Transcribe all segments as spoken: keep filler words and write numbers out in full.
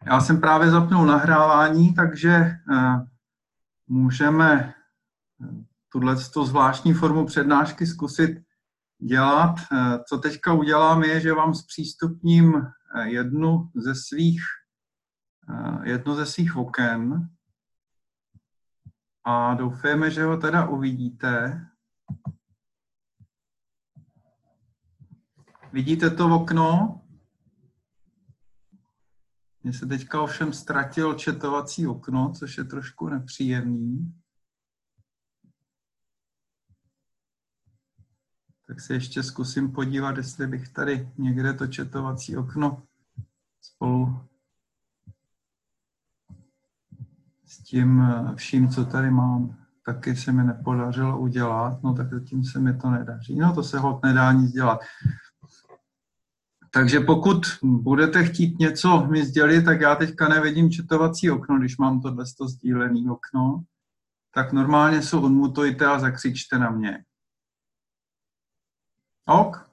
Já jsem právě zapnul nahrávání, takže můžeme tuto zvláštní formu přednášky zkusit dělat. Co teďka udělám je, že vám zpřístupním jednu ze svých, jedno ze svých oken a doufáme, že ho teda uvidíte. Vidíte to okno? Mně se teďka ovšem ztratil četovací okno, což je trošku nepříjemný. Tak se ještě zkusím podívat, jestli bych tady někde to četovací okno spolu s tím vším, co tady mám, taky se mi nepodařilo udělat. No tak zatím se mi to nedaří. No to se hod nedá nic dělat. Takže pokud budete chtít něco mi sdělit, tak já teďka nevidím četovací okno, když mám tohle sdílené okno, tak normálně se unmutujte a zakřičte na mě. Ok?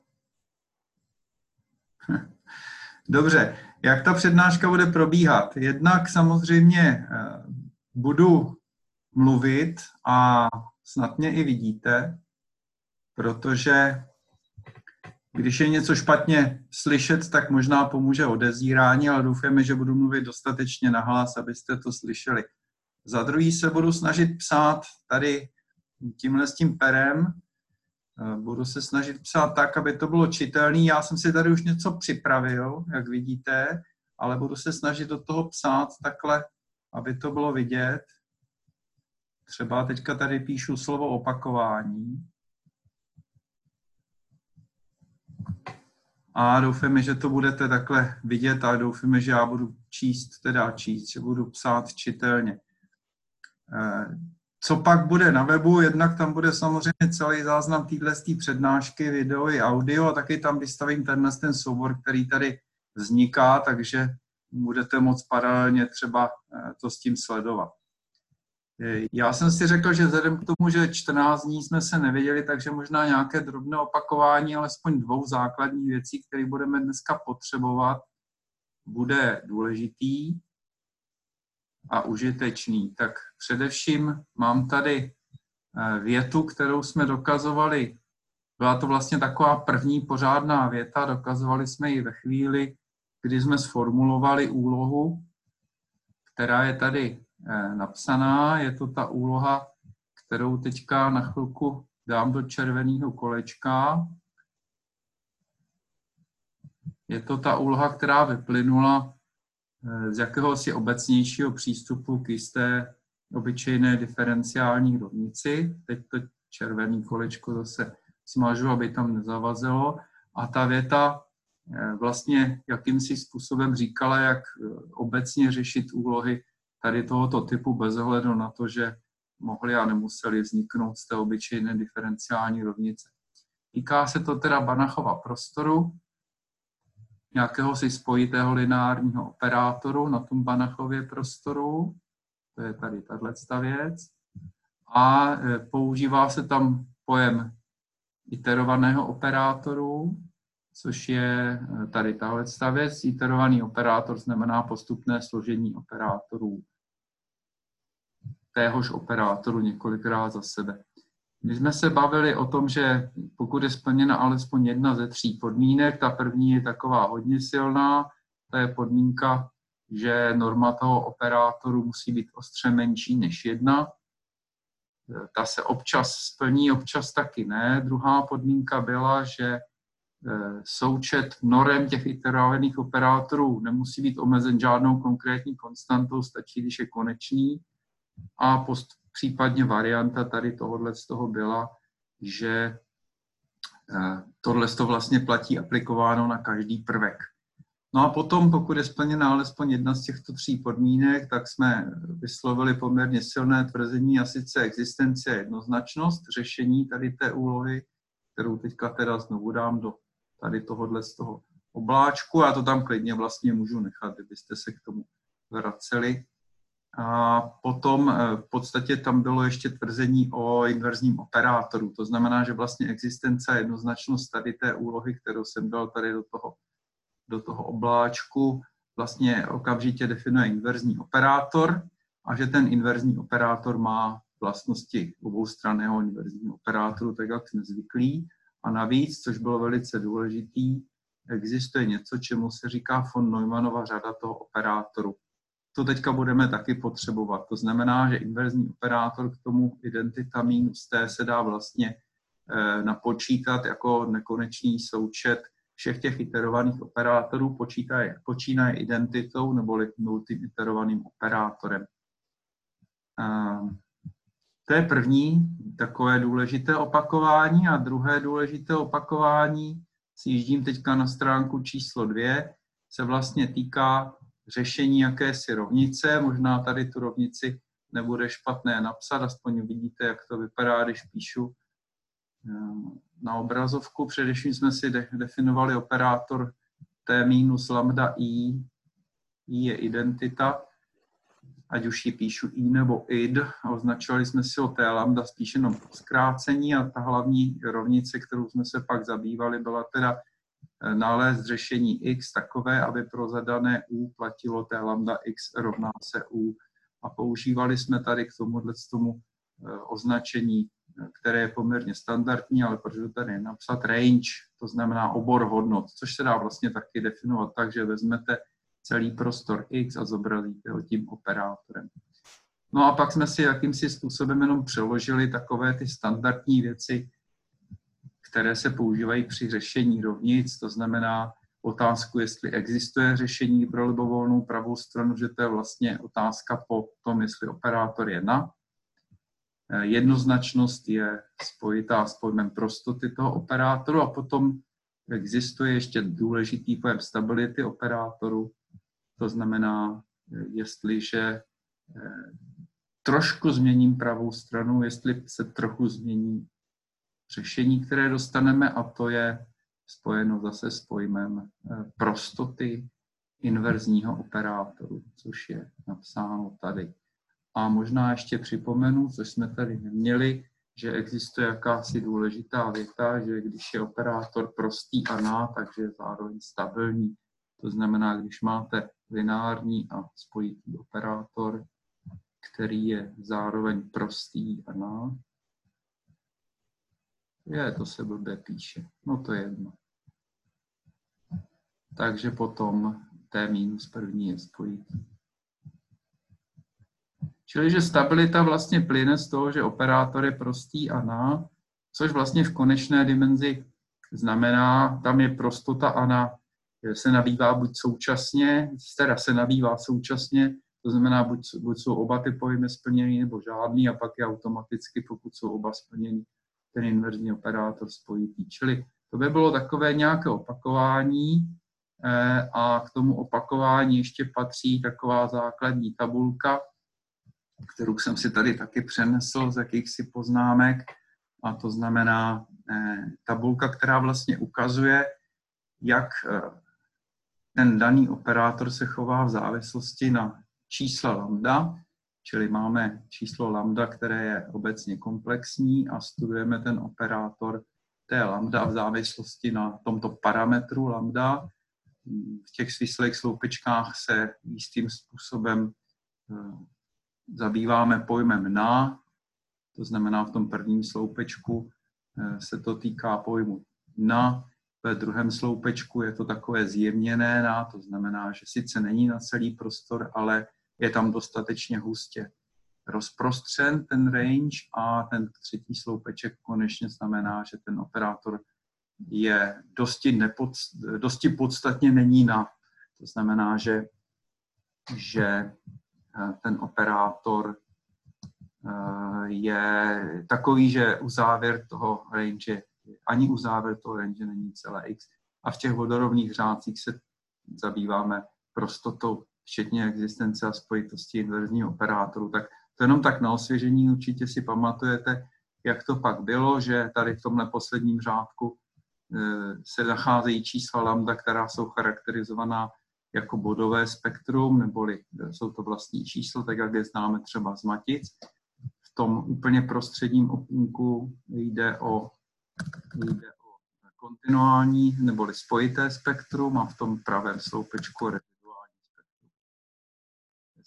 Dobře, jak ta přednáška bude probíhat? Jednak samozřejmě budu mluvit a snad mě i vidíte, protože když je něco špatně slyšet, tak možná pomůže odezírání, ale doufáme, že budu mluvit dostatečně nahlas, abyste to slyšeli. Za druhý se budu snažit psát tady tímhle s tím perem. Budu se snažit psát tak, aby to bylo čitelný. Já jsem si tady už něco připravil, jak vidíte, ale budu se snažit do toho psát takhle, aby to bylo vidět. Třeba teďka tady píšu slovo opakování. A doufáme, že to budete takhle vidět a doufáme, že já budu číst, teda číst, že budu psát čitelně. Co pak bude na webu? Jednak tam bude samozřejmě celý záznam této přednášky, video i audio a taky tam vystavím tenhle ten soubor, který tady vzniká, takže budete moct paralelně třeba to s tím sledovat. Já jsem si řekl, že vzhledem k tomu, že čtrnáct dní jsme se neviděli, takže možná nějaké drobné opakování, alespoň dvou základních věcí, které budeme dneska potřebovat, bude důležitý a užitečný. Tak především mám tady větu, kterou jsme dokazovali. Byla to vlastně taková první pořádná věta, dokazovali jsme ji ve chvíli, kdy jsme sformulovali úlohu, která je tady napsaná. Je to ta úloha, kterou teďka na chvilku dám do červeného kolečka. Je to ta úloha, která vyplynula z jakéhosi obecnějšího přístupu k jisté obyčejné diferenciální rovnici. Teď to červené kolečko zase smažu, aby tam nezavazilo. A ta věta vlastně jakýmsi způsobem říkala, jak obecně řešit úlohy tady tohoto typu bez ohledu na to, že mohly a nemusely vzniknout z té obyčejné diferenciální rovnice. Týká se to teda Banachova prostoru, nějakého si spojitého lineárního operátoru na tom Banachově prostoru, to je tady tato věc, a používá se tam pojem iterovaného operátoru, což je tady tahle věc. Iterovaný operátor znamená postupné složení operátorů téhož operátoru několikrát za sebe. My jsme se bavili o tom, že pokud je splněna alespoň jedna ze tří podmínek, ta první je taková hodně silná, to je podmínka, že norma toho operátoru musí být ostře menší než jedna. Ta se občas splní, občas taky ne. Druhá podmínka byla, že součet norem těch iterovaných operátorů nemusí být omezen žádnou konkrétní konstantou, stačí, když je konečný. A post, případně varianta tady tohohle z toho byla, že tohle to vlastně platí aplikováno na každý prvek. No a potom, pokud je splněna alespoň jedna z těchto tří podmínek, tak jsme vyslovili poměrně silné tvrzení, a sice existence a jednoznačnost řešení tady té úlohy, kterou teďka teda znovu dám do tady tohohle z toho obláčku. Já to tam klidně vlastně můžu nechat, kdybyste se k tomu vraceli. A potom v podstatě tam bylo ještě tvrzení o inverzním operátoru. To znamená, že vlastně existence a jednoznačnost tady té úlohy, kterou jsem dal tady do toho, do toho obláčku, vlastně okamžitě definuje inverzní operátor a že ten inverzní operátor má vlastnosti oboustranného inverzního operátoru, tak jak jsme zvyklí. A navíc, což bylo velice důležitý, existuje něco, čemu se říká von Neumannova řada toho operátoru. To teďka budeme taky potřebovat. To znamená, že inverzní operátor k tomu identita minus t se dá vlastně eh, napočítat jako nekonečný součet všech těch iterovaných operátorů, počítaje, počínaje identitou neboli nultým iterovaným operátorem. Eh, to je první takové důležité opakování a druhé důležité opakování, sjíždím teďka na stránku číslo dvě, se vlastně týká řešení jakési rovnice. Možná tady tu rovnici nebude špatné napsat, aspoň vidíte, jak to vypadá, když píšu na obrazovku. Především jsme si definovali operátor t minus lambda i. I je identita, ať už ji píšu i nebo id. Označovali jsme si o t lambda spíš jenom zkrácení a ta hlavní rovnice, kterou jsme se pak zabývali, byla teda nalézt řešení x takové, aby pro zadané u platilo t lambda x rovná se u. A používali jsme tady k tomuhle tomu označení, které je poměrně standardní, ale protože tady je napsat range, to znamená obor hodnot, což se dá vlastně taky definovat tak, že vezmete celý prostor x a zobrazíte ho tím operátorem. No a pak jsme si jakýmsi způsobem jenom přeložili takové ty standardní věci, které se používají při řešení rovnic, to znamená otázku, jestli existuje řešení pro libovolnou pravou stranu, že to je vlastně otázka po tom, jestli operátor je na. Jednoznačnost je spojitá s pojmem prostoty toho operátoru a potom existuje ještě důležitý pojem stability operátoru, to znamená, jestliže trošku změním pravou stranu, jestli se trochu změní řešení, které dostaneme, a to je spojeno zase s pojmem prostoty inverzního operátoru, což je napsáno tady. A možná ještě připomenu, což jsme tady neměli, že existuje jakási důležitá věta, že když je operátor prostý a na, takže je zároveň stabilní. To znamená, když máte lineární a spojitý operátor, který je zároveň prostý a na, je, to se blbě píše. No to je jedno. Takže potom t minus první je spojitý. Čili, že stabilita vlastně plyne z toho, že operátor je prostý a na, což vlastně v konečné dimenzi znamená, tam je prostota a na se nabývá buď současně, teda se nabývá současně, to znamená, buď, buď jsou oba ty pojmy splněný nebo žádný, a pak je automaticky, pokud jsou oba splněný, ten inverzní operátor spojitý. Čili to by bylo takové nějaké opakování eh, a k tomu opakování ještě patří taková základní tabulka, kterou jsem si tady taky přenesl z jakýchsi poznámek, a to znamená eh, tabulka, která vlastně ukazuje, jak eh, ten daný operátor se chová v závislosti na čísla lambda, čili máme číslo lambda, které je obecně komplexní a studujeme ten operátor té lambda v závislosti na tomto parametru lambda. V těch svislých sloupečkách se jistým způsobem zabýváme pojmem na, to znamená v tom prvním sloupečku se to týká pojmu na, ve druhém sloupečku je to takové zjemněné na, to znamená, že sice není na celý prostor, ale je tam dostatečně hustě rozprostřen ten range, a ten třetí sloupeček konečně znamená, že ten operátor je dosti, nepod, dosti podstatně není na. To znamená, že, že ten operátor je takový, že uzávěr toho range, ani uzávěr toho range není celé x. A v těch vodorovných řádcích se zabýváme prostotou, včetně existence a spojitosti inverzního operátoru. Tak to jenom tak na osvěžení, určitě si pamatujete, jak to pak bylo, že tady v tomhle posledním řádku se nacházejí čísla lambda, která jsou charakterizovaná jako bodové spektrum, neboli jsou to vlastní čísla, tak jak je známe třeba z matic. V tom úplně prostředním okýnku jde o, jde o kontinuální neboli spojité spektrum a v tom pravém sloupečku reziduální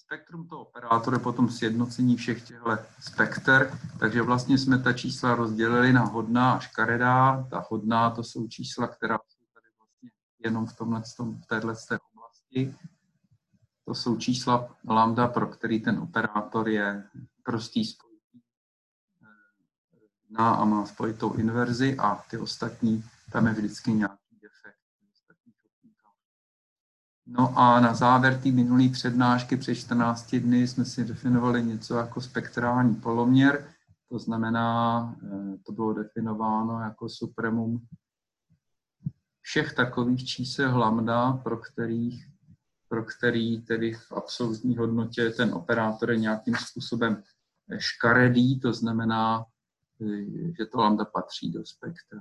Spektrum toho operátoru je potom sjednocení všech těchto spektr, takže vlastně jsme ta čísla rozdělili na hodná a škaredá. Ta hodná to jsou čísla, která jsou tady vlastně jenom v, tomhle, v téhle oblasti. To jsou čísla lambda, pro který ten operátor je prostý spojitý na a má spojitou inverzi, a ty ostatní, tam je vždycky nějaký defekt. No a na závěr té minulé přednášky před čtrnácti dny jsme si definovali něco jako spektrální poloměr. To znamená, to bylo definováno jako supremum všech takových čísel lambda, pro kterých pro který tedy v absolutní hodnotě ten operátor je nějakým způsobem škaredý, to znamená, že to lambda patří do spektra.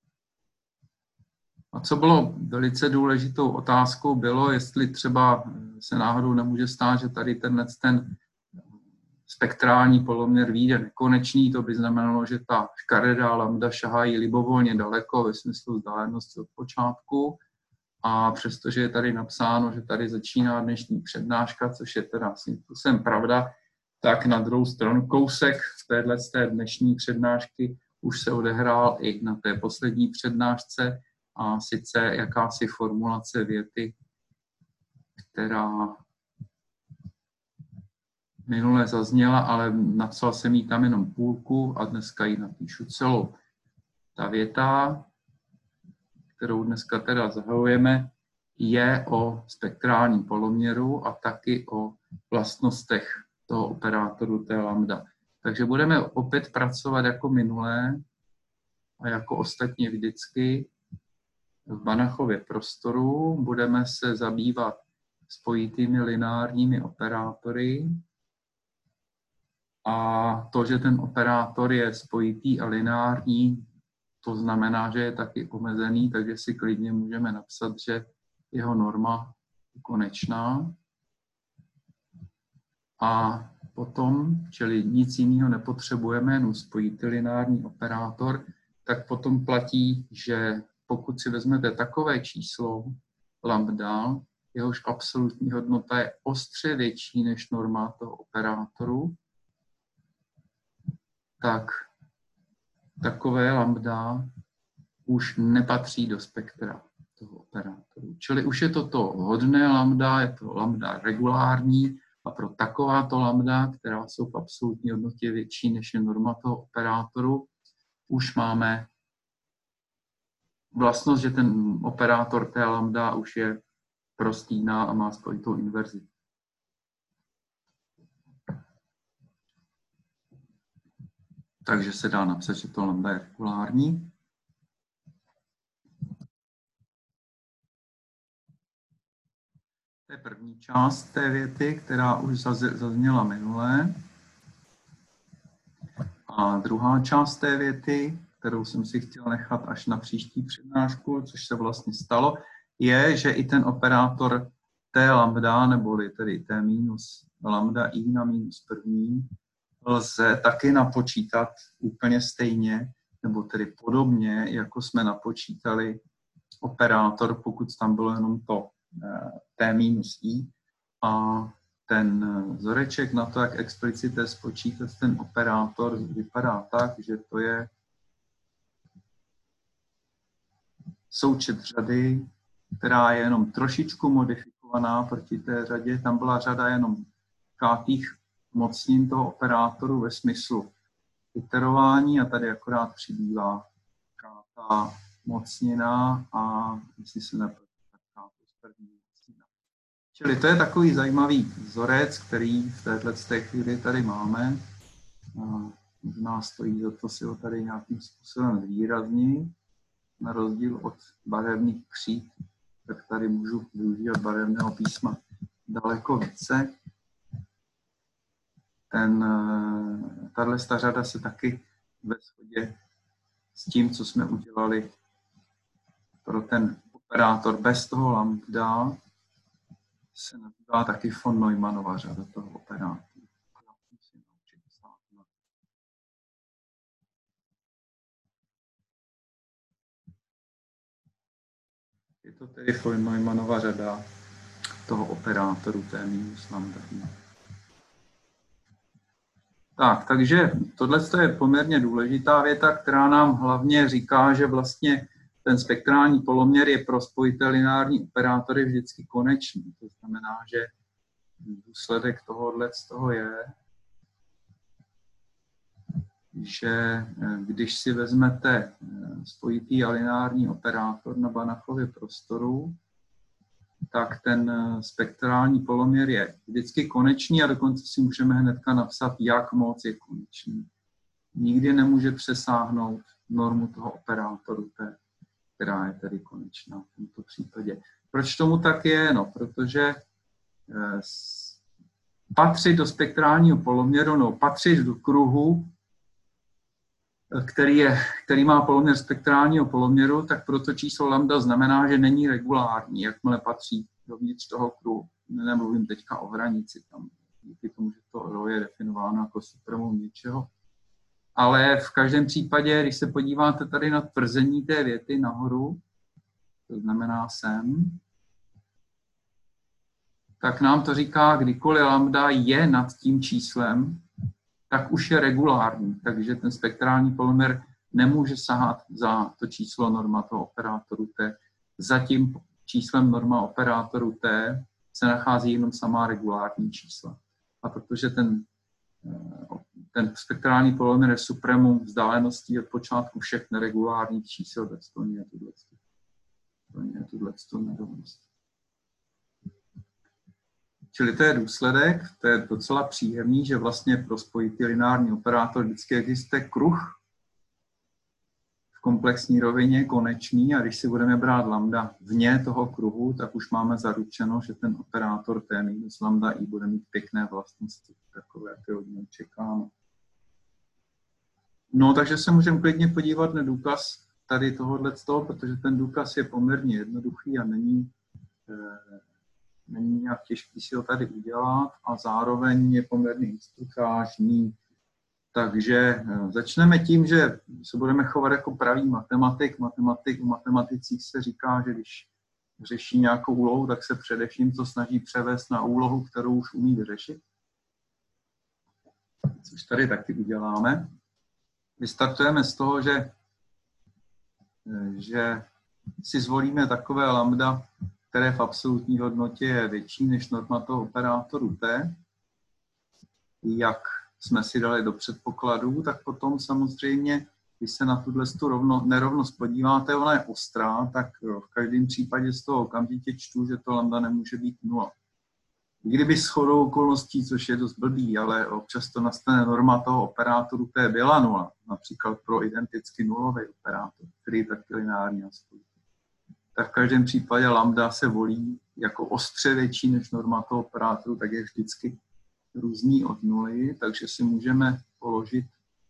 A co bylo velice důležitou otázkou, bylo, jestli třeba se náhodou nemůže stát, že tady tenhle ten spektrální poloměr vyjde nekonečný, to by znamenalo, že ta škaredá lambda šahají libovolně daleko ve smyslu vzdálenosti od počátku. A přestože je tady napsáno, že tady začíná dnešní přednáška, což je teda svým způsobem pravda, tak na druhou stranu kousek v téhle z té dnešní přednášky už se odehrál i na té poslední přednášce, a sice jakási formulace věty, která minule zazněla, ale napsal jsem jí tam jenom půlku a dneska ji napíšu celou. Ta věta, kterou dneska teda zahajujeme, je o spektrálním poloměru a taky o vlastnostech toho operátoru té lambda. Takže budeme opět pracovat jako minulé a jako ostatně vždycky v Banachově prostoru. Budeme se zabývat spojitými lineárními operátory. A to, že ten operátor je spojitý a lineární, to znamená, že je taky omezený, takže si klidně můžeme napsat, že jeho norma je konečná. A potom, čili nic jiného nepotřebujeme, jenom spojitý lineární operátor, tak potom platí, že pokud si vezmete takové číslo lambda, jehož absolutní hodnota je ostře větší než norma toho operátoru, tak takové lambda už nepatří do spektra toho operátoru. Čili už je to to hodné lambda, je to lambda regulární, a pro takováto lambda, která jsou v absolutní hodnotě větší než je norma toho operátoru, už máme vlastnost, že ten operátor té lambda už je prostý na a má spojitou inverzi. Takže se dá napsat, že to lambda je regulární. To je první část té věty, která už zazněla minulé. A druhá část té věty, kterou jsem si chtěl nechat až na příští přednášku, což se vlastně stalo, je, že i ten operátor T lambda, neboli tedy T minus lambda i na minus první, lze taky napočítat úplně stejně, nebo tedy podobně, jako jsme napočítali operátor, pokud tam bylo jenom to T minus i. A ten vzoreček na to, jak explicitně spočítat ten operátor, vypadá tak, že to je součet řady, která je jenom trošičku modifikovaná proti té řadě. Tam byla řada jenom kátých mocnin toho operátoru ve smyslu iterování a tady akorát přibývá kátá mocnina a jestli se nepletu, tak kátou z první mocnina. Čili to je takový zajímavý vzorec, který v této chvíli tady máme. A možná stojí za to si ho tady nějakým způsobem zvýraznit. Na rozdíl od barevných kříd, tak tady můžu využívat barevného písma daleko více. Ten, tato řada se taky ve shodě s tím, co jsme udělali pro ten operátor bez toho lambda, se nazývá taky von Neumannova řada toho operátoru. Je to tedy von Neumannova řada toho operátoru T minus lambda. Tak, takže tohle je poměrně důležitá věta, která nám hlavně říká, že vlastně ten spektrální poloměr je pro spojité lineární operátory vždycky konečný. To znamená, že důsledek tohohle z toho je, že když si vezmete spojitý a lineární operátor na Banachově prostoru, tak ten spektrální poloměr je vždycky konečný a dokonce si můžeme hnedka napsat, jak moc je konečný. Nikdy nemůže přesáhnout normu toho operátoru, té, která je tedy konečná v tomto případě. Proč tomu tak je? No, protože patřit do spektrálního poloměru, no, patřit do kruhu, který, je, který má poloměr spektrálního poloměru, tak proto číslo lambda znamená, že není regulární, jakmile patří dovnitř toho kruhu. Nemluvím teďka o hranici, tam díky tomu, že to rho je definováno jako supremum něčeho. Ale v každém případě, když se podíváte tady na tvrzení té věty nahoru, to znamená sem, tak nám to říká, kdykoliv lambda je nad tím číslem, tak už je regulární, takže ten spektrální poloměr nemůže sahat za to číslo norma toho operátoru T. Za tím číslem norma operátoru T se nachází jenom samá regulární čísla. A protože ten, ten spektrální poloměr je supremum vzdáleností od počátku všech neregulárních čísel, tak to je tuto nerovnost. Čili to je důsledek, to je docela příjemný, že vlastně pro spojitý lineární operátor vždycky existuje kruh v komplexní rovině, konečný, a když si budeme brát lambda vně toho kruhu, tak už máme zaručeno, že ten operátor T minus lambda i bude mít pěkné vlastnosti, takové, jaké od něj čekáme. No, takže se můžeme klidně podívat na důkaz tady tohohle z toho, protože ten důkaz je poměrně jednoduchý a není... Eh, Není nějak těžký si ho tady udělat a zároveň je poměrně instruktážní. Takže začneme tím, že se budeme chovat jako pravý matematik. Matematik u matematicích se říká, že když řeší nějakou úlohu, tak se především to snaží převést na úlohu, kterou už umí vyřešit. Což tady taky uděláme. Vystartujeme z toho, že, že si zvolíme takové lambda, které v absolutní hodnotě je větší než norma toho operátoru T. Jak jsme si dali do předpokladů, tak potom samozřejmě, když se na tuto rovno, nerovnost podíváte, ona je ostrá, tak v každém případě z toho okamžitě čtu, že to lambda nemůže být nula. Kdyby shodou okolností, což je dost blbý, ale občas to nastane norma toho operátoru T byla nula, například pro identicky nulový operátor, který je taky lineární aspoň. Tak v každém případě lambda se volí jako ostře větší než norma toho operátoru, tak je vždycky různý od nuly, takže si můžeme položit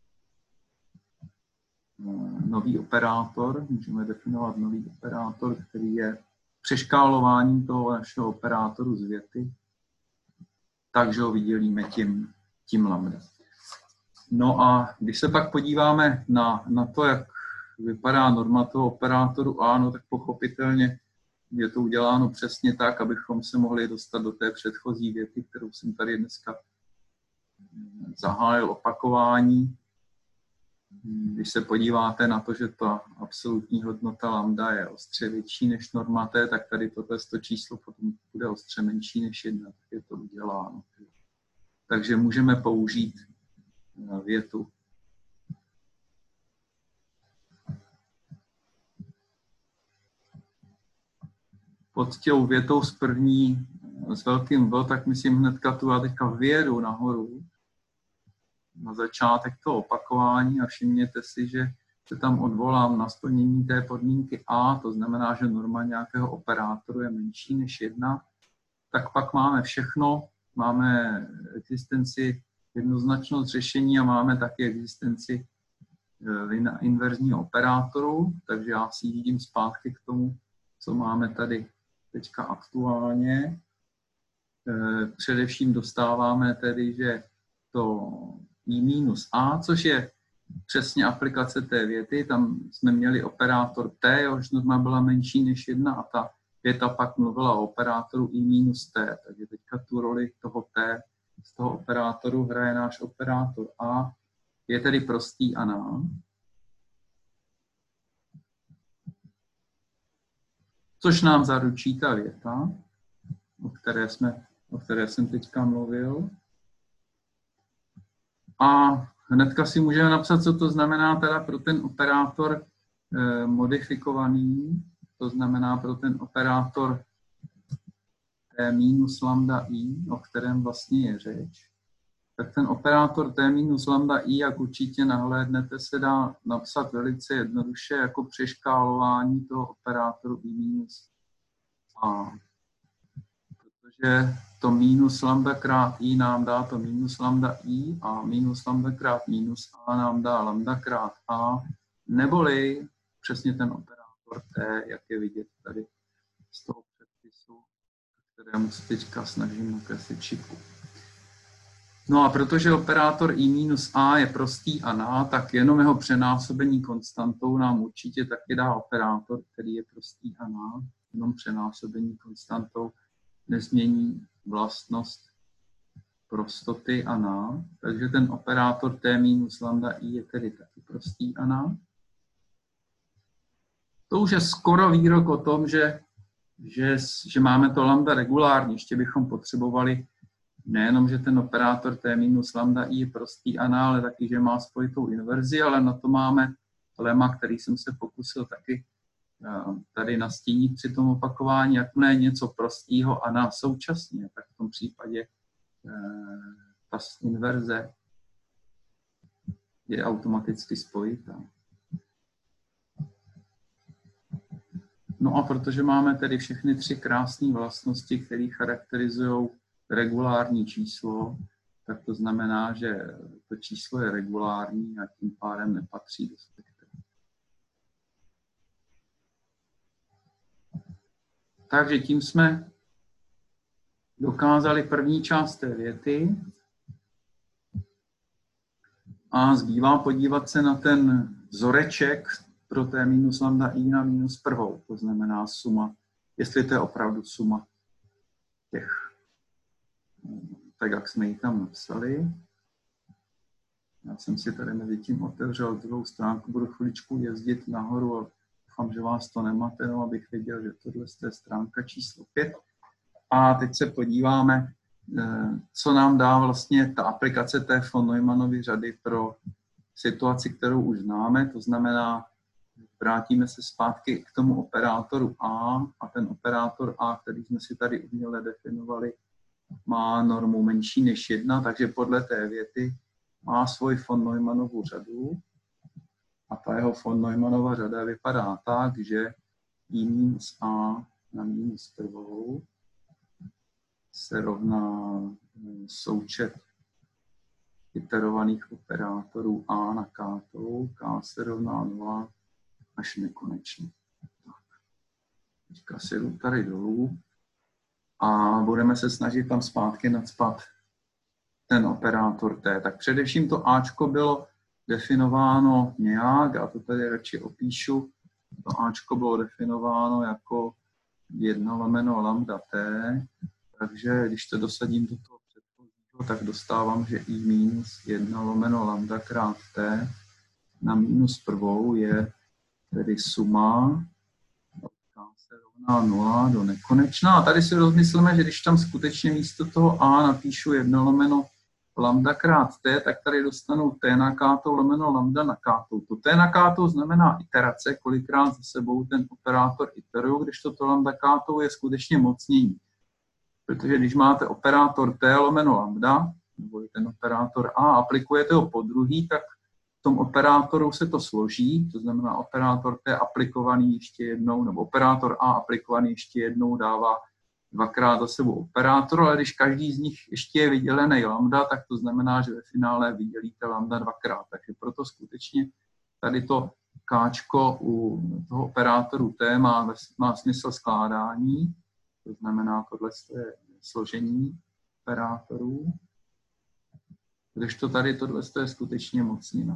nový operátor, můžeme definovat nový operátor, který je přeškálováním toho našeho operátoru z věty, takže ho vydělíme tím, tím lambda. No a když se pak podíváme na, na to, jak vypadá norma toho operátoru A, no tak pochopitelně je to uděláno přesně tak, abychom se mohli dostat do té předchozí věty, kterou jsem tady dneska zahájil opakování. Když se podíváte na to, že ta absolutní hodnota lambda je ostře větší než norma T, tak tady tohle číslo potom bude ostře menší než jedna, tak je to uděláno. Takže můžeme použít větu pod těm větou z první s velkým V, tak myslím hnedka tu já teďka vyjedu nahoru na začátek toho opakování a všimněte si, že se tam odvolám na splnění té podmínky A, to znamená, že norma nějakého operátoru je menší než jedna, tak pak máme všechno, máme existenci jednoznačnost řešení a máme taky existenci inverzního operátoru, takže já si jdím zpátky k tomu, co máme tady teďka aktuálně. Především dostáváme tedy, že to i minus a, což je přesně aplikace té věty, tam jsme měli operátor t, jehož norma byla menší než jedna a ta věta pak mluvila o operátoru i minus t, takže teďka tu roli toho t z toho operátoru hraje náš operátor A, je tedy prostý a ná. Což nám zaručí ta věta, o které, jsme, o které jsem teďka mluvil. A hnedka si můžeme napsat, co to znamená teda pro ten operátor eh, modifikovaný, to znamená pro ten operátor T minus lambda i, o kterém vlastně je řeč. Tak ten operátor T minus lambda i, jak určitě nahlédnete, se dá napsat velice jednoduše jako přeškálování toho operátoru i minus a. Protože to minus lambda krát i nám dá to minus lambda i a minus lambda krát minus a nám dá lambda krát a, neboli přesně ten operátor T, jak je vidět tady z toho předpisu, kterému se teďka snažím nakreslit šipu. No a protože operátor i minus a je prostý a ná, tak jenom jeho přenásobení konstantou nám určitě taky dá operátor, který je prostý a ná, jenom přenásobení konstantou nezmění vlastnost prostoty a ná, takže ten operátor T minus lambda i je tedy taky prostý a ná. To už je skoro výrok o tom, že, že, že máme to lambda regulární, ještě bychom potřebovali nejenom, že ten operátor T minus lambda i je prostý a ná, ale taky, že má spojitou inverzi, ale na to máme lema, který jsem se pokusil taky tady nastínit při tom opakování, jakmile je něco prostého a ná současně, tak v tom případě ta inverze je automaticky spojitá. No a protože máme tedy všechny tři krásné vlastnosti, které charakterizují regulární číslo, tak to znamená, že to číslo je regulární a tím pádem nepatří do spektra. Takže tím jsme dokázali první část té věty a zbývá podívat se na ten vzoreček pro T minus lambda i na minus prvou, to znamená suma, jestli to je opravdu suma těch, tak jak jsme ji tam napsali. Já jsem si tady mezi tím otevřel druhou stránku, budu chviličku jezdit nahoru a doufám, že vás to nemate, no, abych věděl, že tohle je stránka číslo pět. A teď se podíváme, co nám dá vlastně ta aplikace té von Neumannovy řady pro situaci, kterou už známe. To znamená, vrátíme se zpátky k tomu operátoru A a ten operátor A, který jsme si tady uměle definovali, má normu menší než jedna, takže podle té věty má svoji von Neumannovu řadu. A ta jeho von Neumannova řada vypadá tak, že i minus a na minus prvou se rovná součet iterovaných operátorů a na k, k se rovná nula až nekonečně. Tak. Teďka si jdu tady dolů a budeme se snažit tam zpátky nacpat ten operátor T. Tak především to Ačko bylo definováno nějak, a to tady radši opíšu, to Ačko bylo definováno jako jedna lomeno lambda T, takže když to dosadím do toho předchozího, tak dostávám, že i minus jedna lomeno lambda krát T na minus prvou je tedy suma, se rovná nula do nekonečna. A tady si rozmyslíme, že když tam skutečně místo toho A napíšu jedna lomeno lambda krát T, tak tady dostanu T na K lomeno lambda na K. To T na K znamená iterace, kolikrát za sebou ten operátor iteruje, když to lambda K je skutečně mocnění. Protože když máte operátor T lomeno lambda, nebo ten operátor A, aplikujete ho po druhý, tak v tom operátoru se to složí, to znamená operátor T aplikovaný ještě jednou, nebo operátor A aplikovaný ještě jednou dává dvakrát za sebou operátor, ale když každý z nich ještě je vydělený lambda, tak to znamená, že ve finále vydělíte lambda dvakrát. Takže proto skutečně tady to káčko u toho operátoru T má, má smysl skládání, to znamená, tohle je složení operátorů, kdežto tady tohle je skutečně mocnina.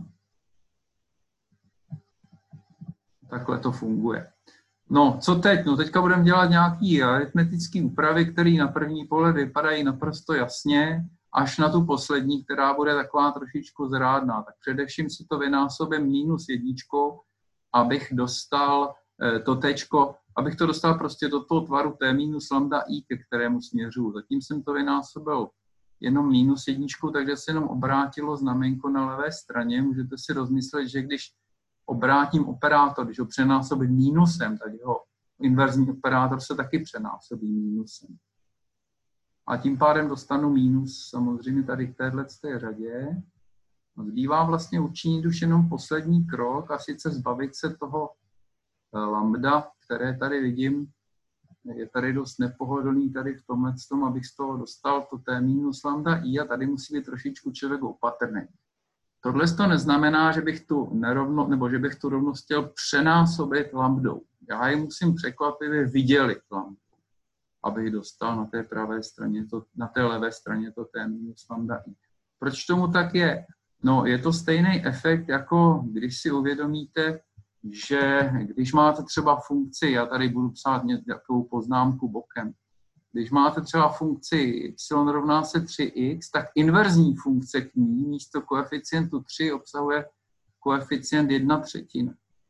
Takhle to funguje. No, co teď? No, teďka budeme dělat nějaké aritmetické úpravy, které na první pohled vypadají naprosto jasně, až na tu poslední, která bude taková trošičku zrádná. Tak především si to vynásobím minus jedničkou, abych dostal to tečko, abych to dostal prostě do toho tvaru t minus lambda i, ke kterému směřuju. Zatím jsem to vynásobil jenom minus jedničkou, takže se jenom obrátilo znamenko na levé straně. Můžete si rozmyslet, že když obrátím operátor, když ho přenásobím minusem, tak jeho inverzní operátor se taky přenásobí minusem. A tím pádem dostanu minus samozřejmě tady k téhle řadě. Zbývá vlastně učinit už jenom poslední krok, a sice zbavit se toho lambda, které tady vidím, je tady dost nepohodlný tady v tomhle tom, abych z toho dostal to t minus lambda i, a tady musí být trošičku člověk opatrný. Tohle to neznamená, že bych tu nerovno, nebo že bych tu rovnost chtěl přenásobit lambdou. Já ji musím překvapivě vydělit lambdou, abych dostal na té pravé straně, to, na té levé straně to t minus lambda i. Proč tomu tak je? No, je to stejný efekt, jako když si uvědomíte, že když máte třeba funkci, já tady budu psát nějakou poznámku bokem, když máte třeba funkci y rovná se tři x, tak inverzní funkce k ní místo koeficientu tři obsahuje koeficient jedna třetina.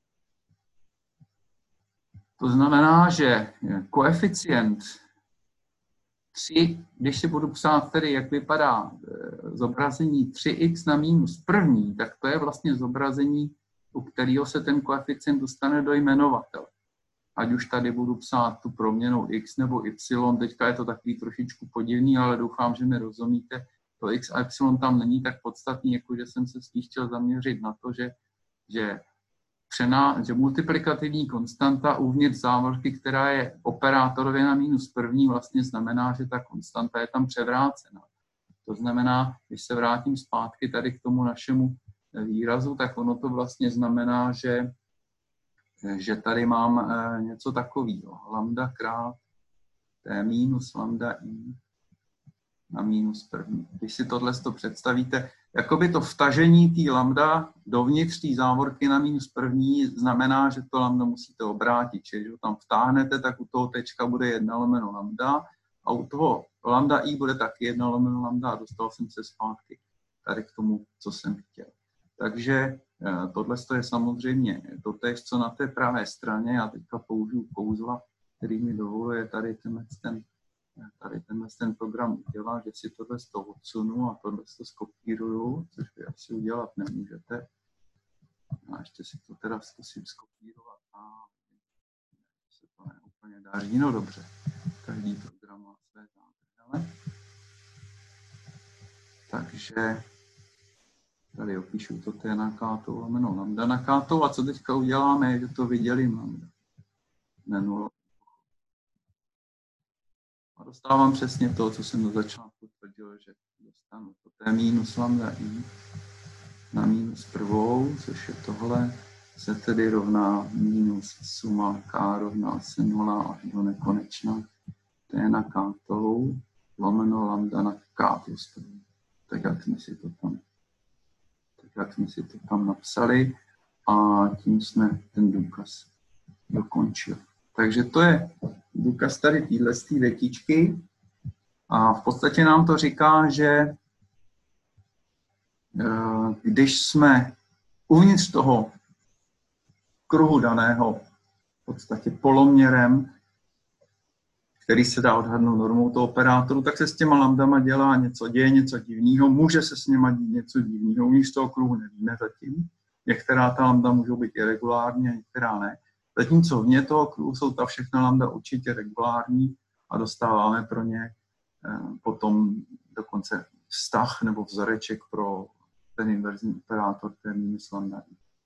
To znamená, že koeficient tři, když si budu psát tedy, jak vypadá zobrazení tři x na minus první, tak to je vlastně zobrazení, u kterého se ten koeficient dostane do jmenovatele. Ať už tady budu psát tu proměnou x nebo y, teďka je to takový trošičku podivný, ale doufám, že mi rozumíte, to x a y tam není tak podstatný, jako že jsem se spíš chtěl zaměřit na to, že, že, přená, že multiplikativní konstanta uvnitř závorky, která je operátorově na minus první, vlastně znamená, že ta konstanta je tam převrácená. To znamená, když se vrátím zpátky tady k tomu našemu výrazu, tak ono to vlastně znamená, že, že tady mám něco takového. Lambda krát t minus lambda i na minus první. Když si tohle představíte, jakoby to vtažení té lambda dovnitř té závorky na minus první znamená, že to lambda musíte obrátit. Čili když ho tam vtáhnete, tak u toho tečka bude jedna lomeno lambda a u toho lambda i bude taky jedna lomeno lambda a dostal jsem se zpátky tady k tomu, co jsem chtěl. Takže tohle je samozřejmě totéž, co na té pravé straně. Já teďka použiju kouzla, který mi dovoluje tady tenhle ten, tady tenhle ten program udělat, že si tohle to odsunu a tohle to skopíruju, což vy asi udělat nemůžete. A ještě si to teda zkusím skopírovat. A se to neúplně daří. No dobře, každý program má své záměry. Takže tady opíšu to t na k lomeno lambda na k, a co teďka uděláme, je, že to vydělím lambda. Ne nula. A dostávám přesně to, co jsem do začátku tvrdil, že dostanu to t minus lambda i na minus prvou, což je tohle, se tedy rovná minus suma k rovná se nula až do nekonečna t na k lomeno lambda na k plus první. Tak jak jsme si to tam jak jsme si to tam napsali a tím jsme ten důkaz dokončili. Takže to je důkaz tady téhle větičky a v podstatě nám to říká, že když jsme uvnitř toho kruhu daného v podstatě poloměrem, který se dá odhadnout normou toho operátoru, tak se s těma lambdama dělá něco, děje něco divného, může se s nima dít něco divného, uvnitř toho kruhu nevíme zatím. Některá ta lambda můžou být irregulární a některá ne. Zatímco vně toho kruhu jsou ta všechna lambda určitě regulární a dostáváme pro ně potom dokonce vztah nebo vzoreček pro ten inverzní operátor, to je minus lambda.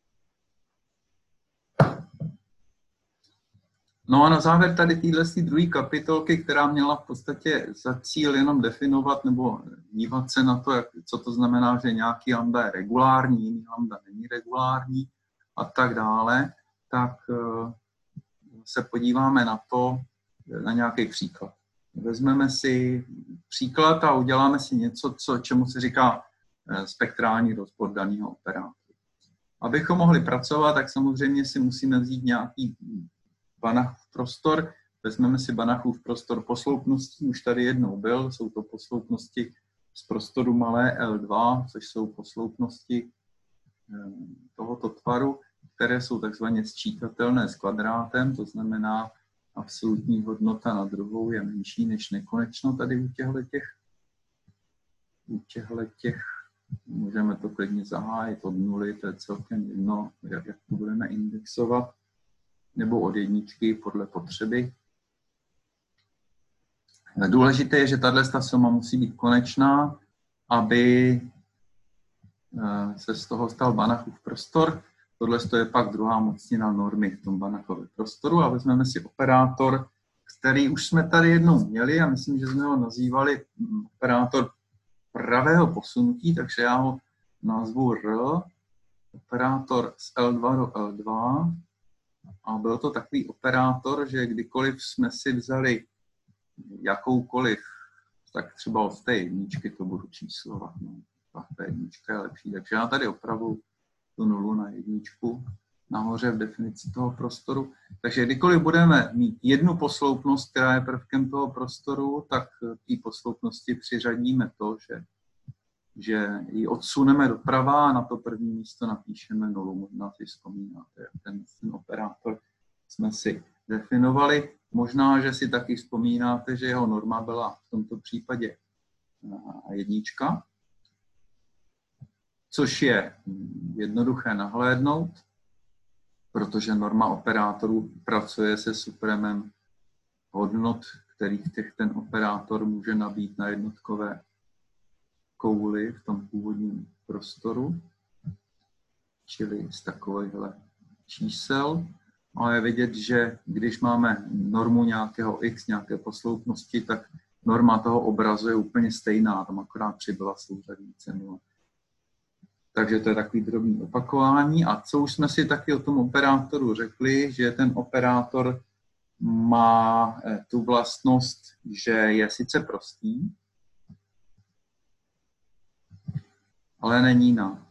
No a na závěr tady téhle druhé kapitolky, která měla v podstatě za cíl jenom definovat nebo dívat se na to, jak, co to znamená, že nějaký lambda je regulární, jiný lambda není regulární a tak dále, tak se podíváme na to, na nějaký příklad. Vezmeme si příklad a uděláme si něco, co, čemu se říká spektrální rozbor daného operátoru. Abychom mohli pracovat, tak samozřejmě si musíme vzít nějaký Banachův prostor. Vezmeme si Banachův prostor posloupností, už tady jednou byl, jsou to posloupnosti z prostoru malé L dva, což jsou posloupnosti tohoto tvaru, které jsou takzvaně sčítatelné s kvadrátem, to znamená, absolutní hodnota na druhou je menší než nekonečno tady u těchto těch. U těchto těch můžeme to klidně zahájit od nuly, to je celkem jedno, jak, jak to budeme indexovat, nebo od jedničky podle potřeby. Důležité je, že tato suma musí být konečná, aby se z toho stal Banachův prostor. Tohle je pak druhá mocnina normy v tom Banachově prostoru a vezmeme si operátor, který už jsme tady jednou měli a myslím, že jsme ho nazývali operátor pravého posunutí, takže já ho nazvu R, operátor z L dva do L dva a byl to takový operátor, že kdykoliv jsme si vzali jakoukoliv, tak třeba od té jedničky to budu číslovat, no. Ta jednička je lepší, takže já tady opravu tu nulu na jedničku nahoře v definici toho prostoru. Takže kdykoliv budeme mít jednu posloupnost, která je prvkem toho prostoru, tak té posloupnosti přiřadíme to, že, že ji odsuneme doprava a na to první místo napíšeme nulu. Možná si vzpomínáte, jak ten, ten operátor jsme si definovali. Možná, že si taky vzpomínáte, že jeho norma byla v tomto případě jednička, což je jednoduché nahlédnout, protože norma operátorů pracuje se supremem hodnot, kterých těch ten operátor může nabít na jednotkové kouli v tom původním prostoru, čili z takovýchhle čísel. A je vidět, že když máme normu nějakého x, nějaké posloupnosti, tak norma toho obrazu je úplně stejná, tam akorát přibyla souřadnice nula. Takže to je takový drobný opakování. A co už jsme si taky o tom operátoru řekli, že ten operátor má tu vlastnost, že je sice prostý, ale není na.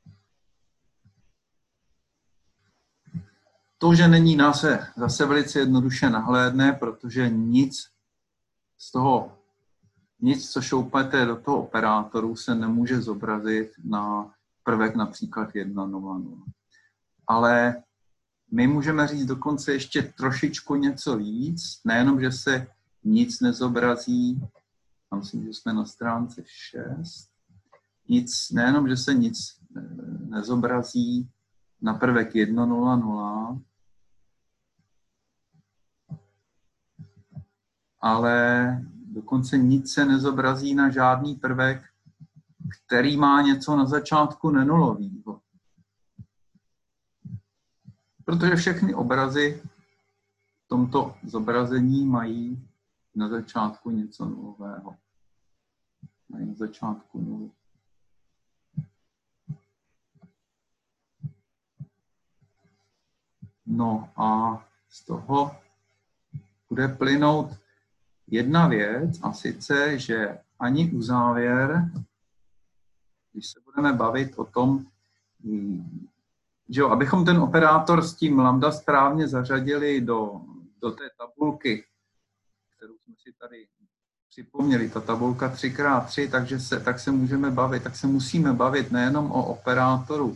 To, že není na, se zase velice jednoduše nahlédne, protože nic z toho, nic, co šoupete do toho operátoru, se nemůže zobrazit na prvek například jedna nula nula. Ale my můžeme říct dokonce ještě trošičku něco víc, nejenom, že se nic nezobrazí, myslím, že jsme na stránce šest, nic, nejenom, že se nic nezobrazí na prvek jedna nula nula, ale dokonce nic se nezobrazí na žádný prvek, který má něco na začátku nenulovýho. Protože všechny obrazy v tomto zobrazení mají na začátku něco nulového. Mají na začátku nulu. No a z toho bude plynout jedna věc, a sice, že ani uzávěr, když se budeme bavit o tom, že jo, abychom ten operátor s tím lambda správně zařadili do, do té tabulky, kterou jsme si tady připomněli, ta tabulka tři krát tři, takže se, tak se můžeme bavit, tak se musíme bavit nejenom o operátoru,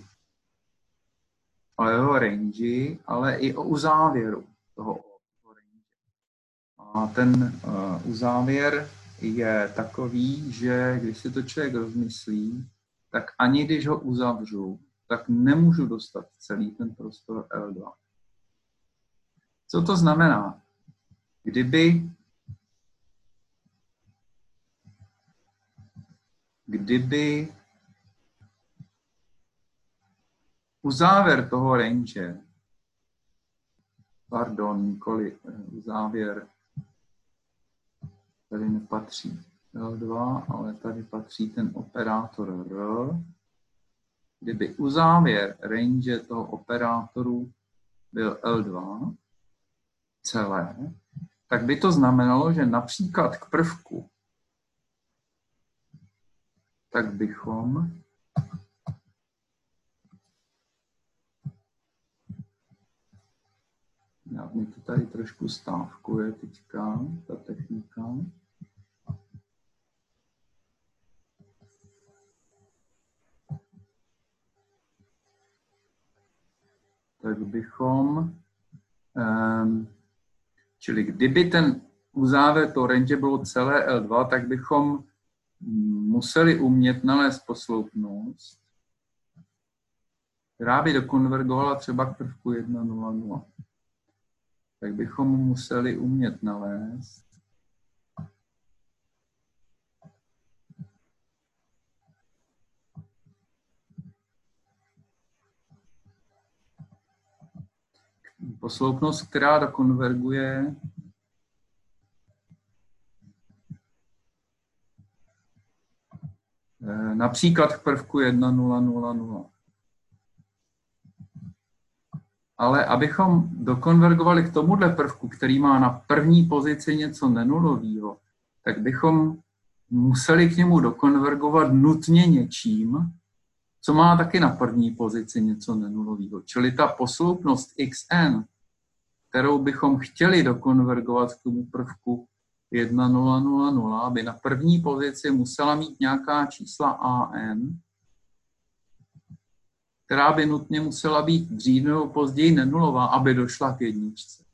o jeho range, ale i o uzávěru toho range. A ten uh, uzávěr je takový, že když si to člověk rozmyslí, tak ani když ho uzavřu, tak nemůžu dostat celý ten prostor L dva. Co to znamená? Kdyby, kdyby uzávěr toho range, pardon, nikoli uzávěr, tady nepatří L dva, ale tady patří ten operátor R. Kdyby uzávěr range toho operátoru byl L dva celé, tak by to znamenalo, že například k prvku tak bychom já mi to tady trošku stávkuje teďka, ta technika. tak bychom, um, čili kdyby ten uzávěr toho range bylo celé L dva, tak bychom museli umět nalézt posloupnost, která by dokonvergovala třeba k prvku jedna nula nula. Tak bychom museli umět nalézt posloupnost, která dokonverguje například k prvku jedna nula nula nula. Ale abychom dokonvergovali k tomuhle prvku, který má na první pozici něco nenulového, tak bychom museli k němu dokonvergovat nutně něčím, co má taky na první pozici něco nenulového. Čili ta posloupnost xn, kterou bychom chtěli dokonvergovat k tomu prvku jedna nula nula nula, by na první pozici musela mít nějaká čísla an, která by nutně musela být dřív nebo později nenulová, aby došla k jedničce.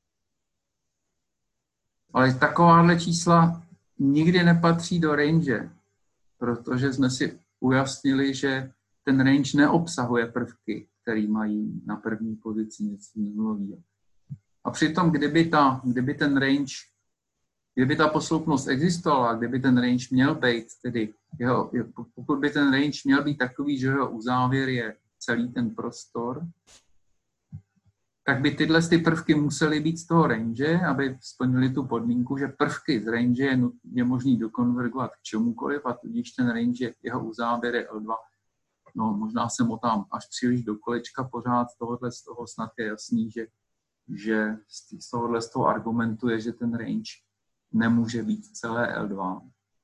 Ale takováhle čísla nikdy nepatří do range, protože jsme si ujasnili, že ten range neobsahuje prvky, které mají na první pozici něco nenulového. A přitom, kdyby, ta, kdyby ten range, kdyby ta posloupnost existovala, kdyby ten range měl být, tedy jeho, pokud by ten range měl být takový, že jeho uzávěr je celý ten prostor, tak by tyhle ty prvky musely být z toho range, aby splnili tu podmínku, že prvky z range je, je možný dokonvergovat k čemukoliv a tudíž ten range, jeho uzávěr je L dva. No, možná se motám až příliš do kolečka pořád, z tohohle z toho snad je jasný, že, že z tohohle z toho argumentuje, že ten range nemůže být celé L dva.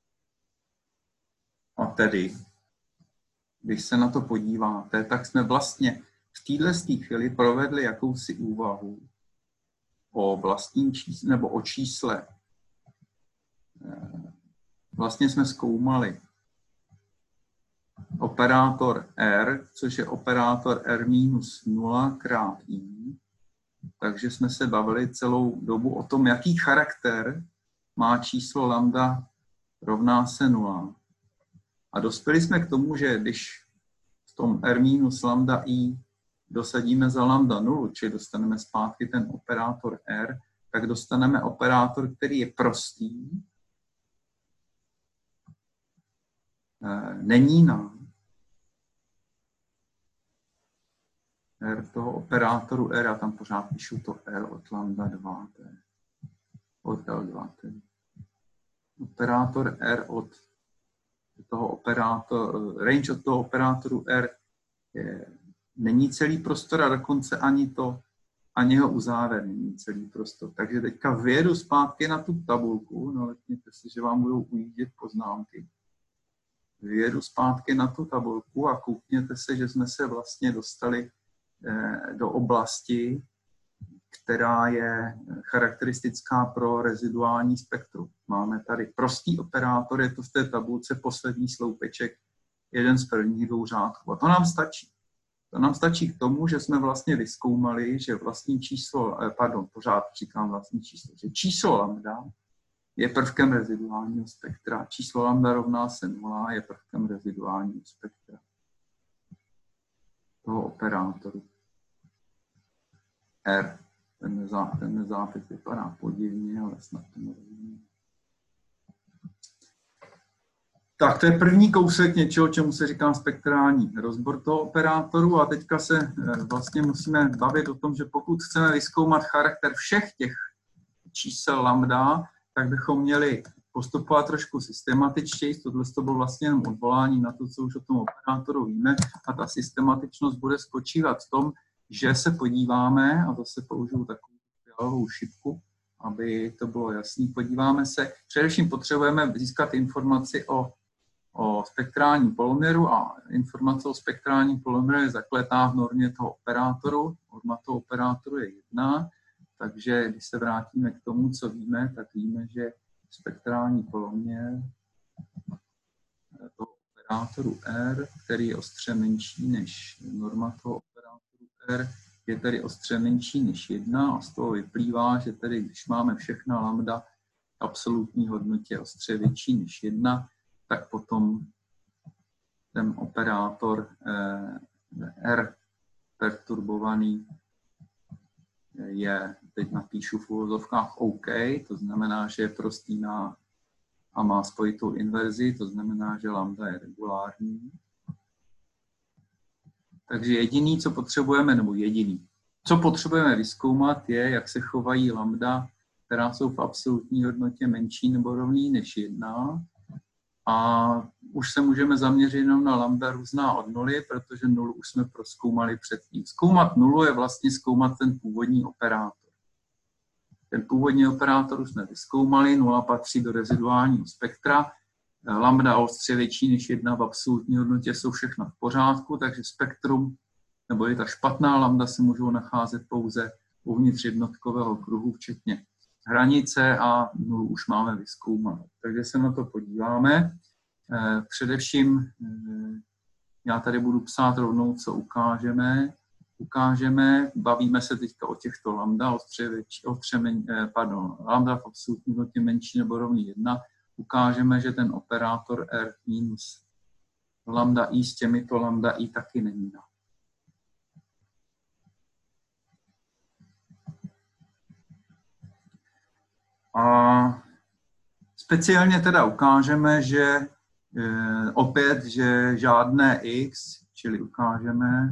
A tedy, když se na to podíváte, tak jsme vlastně v téhle chvíli provedli jakousi úvahu o vlastním čísle, nebo o čísle. Vlastně jsme zkoumali operátor R, což je operátor R minus nula krát I. Takže jsme se bavili celou dobu o tom, jaký charakter má číslo lambda rovná se nula. A dospěli jsme k tomu, že když v tom R minus lambda I dosadíme za lambda nulu, či dostaneme zpátky ten operátor R, tak dostaneme operátor, který je prostý, není na R toho operátoru R, a tam pořád píšu to R od lambda dva, od L dva. Tedy. Operátor R od toho operátoru, range od toho operátoru R je, není celý prostor a dokonce ani to, ani jeho uzávěr není celý prostor. Takže teďka vyjedu zpátky na tu tabulku, no letněte si, že vám budou ujíždět poznámky. Vyjedu zpátky na tu tabulku a koukněte se, že jsme se vlastně dostali eh, do oblasti, která je charakteristická pro reziduální spektrum. Máme tady prostý operátor, je to v té tabulce poslední sloupeček, jeden z prvních dvou řádků. A to nám stačí. To nám stačí k tomu, že jsme vlastně vyzkoumali, že vlastní číslo, pardon, pořád říkám vlastní číslo, že číslo lambda je prvkem reziduálního spektra. Číslo lambda rovná se nula je prvkem reziduálního spektra toho operátoru R. Ten, zá, ten zápis vypadá podivně, ale snad to nerozumím. Tak, to je první kousek něčeho, čemu se říká spektrální rozbor toho operátoru a teďka se vlastně musíme bavit o tom, že pokud chceme vyzkoumat charakter všech těch čísel lambda, tak bychom měli postupovat trošku systematičtěji. Tohle to bylo vlastně jenom odvolání na to, co už o tom operátoru víme a ta systematičnost bude spočívat v tom, že se podíváme, a zase použiju takovou fialovou šipku, aby to bylo jasný, podíváme se, především potřebujeme získat informaci o, o spektrálním poloměru a informace o spektrálním poloměru je zakletá v normě toho operátoru, norma toho operátoru je jedna, takže když se vrátíme k tomu, co víme, tak víme, že spektrální poloměr toho operátoru R, který je ostře menší než norma toho operátoru R, je tedy ostře menší než jedna a z toho vyplývá, že tedy když máme všechna lambda v absolutní hodnotě ostře větší než jedna, tak potom ten operátor eh, R perturbovaný je, teď napíšu v uvozovkách OK, to znamená, že je prostý na a má spojitou inverzi, to znamená, že lambda je regulární. Takže jediný, co potřebujeme, nebo jediný, co potřebujeme vyzkoumat, je, jak se chovají lambda, která jsou v absolutní hodnotě menší nebo rovný než jedna. A už se můžeme zaměřit jenom na lambda různá od nuly, protože nulu už jsme prozkoumali předtím. Zkoumat nulu je vlastně zkoumat ten původní operátor. Ten původní operátor už jsme vyzkoumali, nula patří do reziduálního spektra. Lambda ostře větší než jedna v absolutní hodnotě jsou všechno v pořádku, takže spektrum nebo i ta špatná lambda se můžou nacházet pouze uvnitř jednotkového kruhu, včetně hranice, a nulu už máme vyzkoumat. Takže se na to podíváme. Především já tady budu psát rovnou, co ukážeme. Ukážeme, bavíme se teďka o těchto lambda, ostře větší, ostře men, pardon, lambda v absolutní hodnotě menší nebo rovný jedna. Ukážeme, že ten operátor R minus lambda i s těmito lambda i taky není na. A speciálně teda ukážeme, že e, opět, že žádné x, čili ukážeme,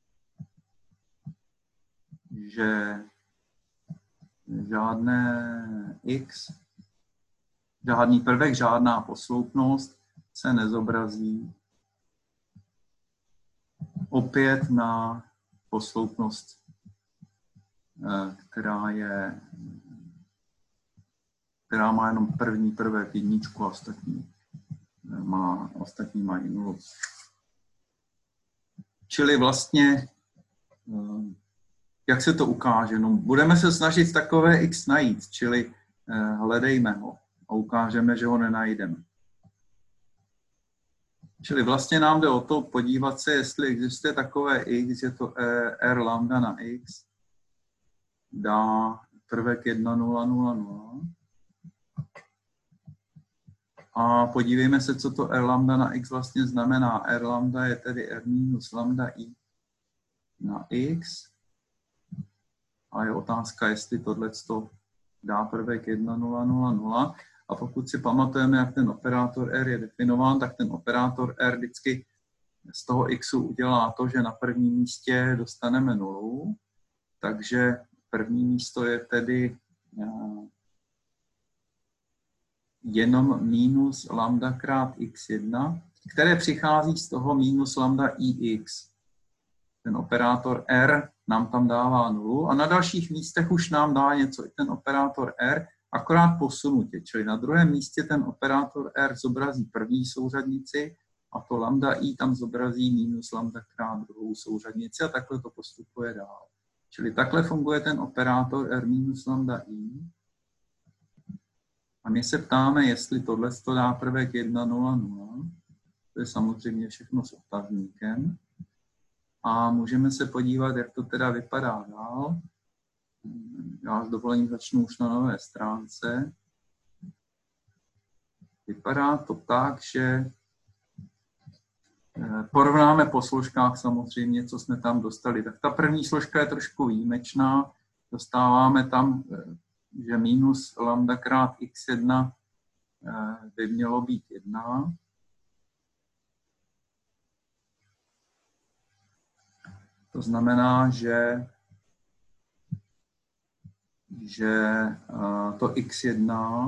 že žádné x, žádný prvek, žádná posloupnost se nezobrazí opět na posloupnost, která je která má jenom první prvek jedničku a ostatní, má, ostatní mají nulu. Čili vlastně, jak se to ukáže? No, budeme se snažit takové x najít, čili hledejme ho a ukážeme, že ho nenajdeme. Čili vlastně nám jde o to podívat se, jestli existuje takové x, je to r lambda na x, dá prvek jedna nula nula nula. A podívejme se, co to r lambda na x vlastně znamená. R lambda je tedy r minus lambda i na x. A je otázka, jestli tohleto dá prvek jedna nula nula nula. A pokud si pamatujeme, jak ten operátor r je definován, tak ten operátor r vždycky z toho xu udělá to, že na prvním místě dostaneme nulu. Takže první místo je tedy jenom minus lambda krát x jedna, které přichází z toho minus lambda ix. Ten operátor r nám tam dává nulu a na dalších místech už nám dá něco i ten operátor r, akorát posunutě. Čili na druhém místě ten operátor r zobrazí první souřadnici a to lambda i tam zobrazí minus lambda krát druhou souřadnici a takhle to postupuje dál. Čili takhle funguje ten operátor r minus lambda i. A my se ptáme, jestli tohle dá prvek jedna nula nula. To je samozřejmě všechno s otazníkem. A můžeme se podívat, jak to teda vypadá dál. Já s dovolením začnu už na nové stránce. Vypadá to tak, že porovnáme po složkách samozřejmě, co jsme tam dostali. Tak ta první složka je trošku výjimečná. Dostáváme tam, že minus lambda krát x jedna by mělo být jedna. To znamená, že, že to x jedna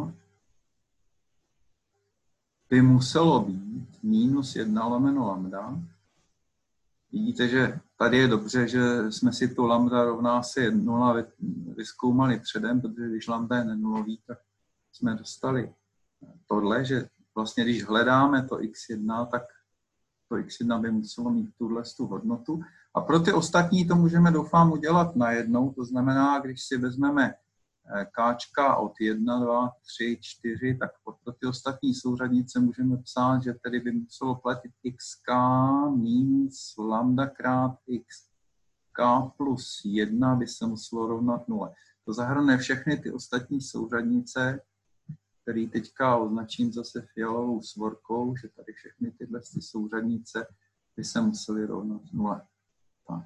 by muselo být minus jedna lomeno lambda. Vidíte, že tady je dobře, že jsme si tu lambda rovná se nula vyzkoumali předem, protože když lambda je nenulový, tak jsme dostali tohle, že vlastně když hledáme to x jedna, tak to x jedna by muselo mít tuhle tu hodnotu. A pro ty ostatní to můžeme, doufám, udělat najednou. To znamená, když si vezmeme káčka od jedna, dva, tři, čtyři, tak pro ty ostatní souřadnice můžeme psát, že tedy by muselo platit xk minus lambda krát x. k plus jedna by se muselo rovnat nule. To zahrne všechny ty ostatní souřadnice, které teďka označím zase fialovou svorkou, že tady všechny tyhle ty souřadnice by se musely rovnat nule. Tak.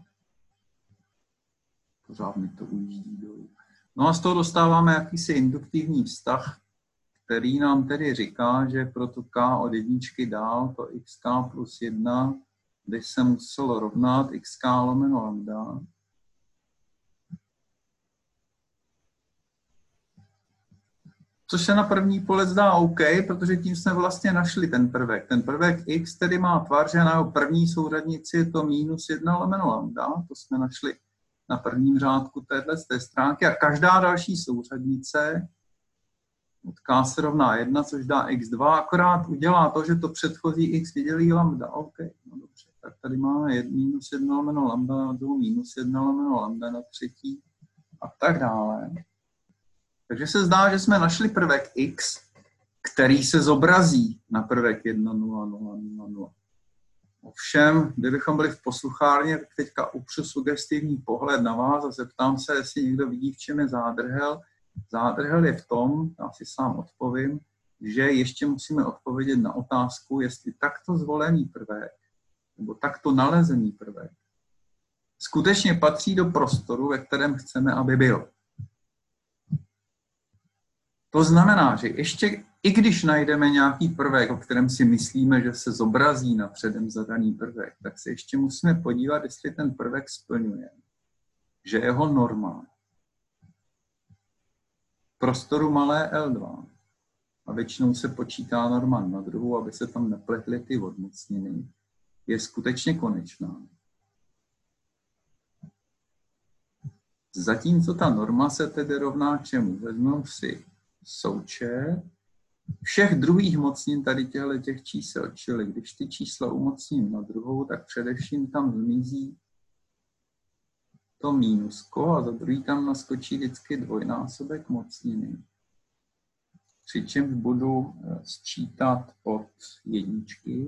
Pořád mi to ujíždí dolů. No a z toho dostáváme jakýsi induktivní vztah, který nám tedy říká, že pro to k od jedničky dál, to xk plus jedna, by se muselo rovnat xk lomeno lambda. Což se na první pohled zdá OK, protože tím jsme vlastně našli ten prvek. Ten prvek x tedy má tvar, že na jeho první souřadnici je to minus jedna lomeno lambda, to jsme našli na prvním řádku téhle z té stránky a každá další souřadnice od k se rovná jedna, což dá x dva, akorát udělá to, že to předchozí x vydělí lambda. OK, no dobře, tak tady máme minus jedna lomeno lambda na druhou, minus jedna lomeno lambda na třetí a tak dále. Takže se zdá, že jsme našli prvek x, který se zobrazí na prvek jedna nula nula nula nula. Ovšem, kdybychom byli v posluchárně, tak teďka upřu sugestivní pohled na vás a zeptám se, jestli někdo vidí, v čem je zádrhel. Zádrhel je v tom, já si sám odpovím, že ještě musíme odpovědět na otázku, jestli takto zvolený prvek, nebo takto nalezený prvek, skutečně patří do prostoru, ve kterém chceme, aby byl. To znamená, že ještě i když najdeme nějaký prvek, o kterém si myslíme, že se zobrazí na předem zadaný prvek, tak se ještě musíme podívat, jestli ten prvek splňuje, že jeho norma v prostoru malé L dva, a většinou se počítá norma na druhou, aby se tam nepletly ty odmocniny, je skutečně konečná. Zatímco ta norma se tedy rovná čemu? Vezmeme si součet všech druhých mocnin tady těchto těch čísel, čili když ty čísla umocním na druhou, tak především tam zmizí to mínusko a za druhý tam naskočí vždycky dvojnásobek mocniny. Přičemž budu sčítat od jedničky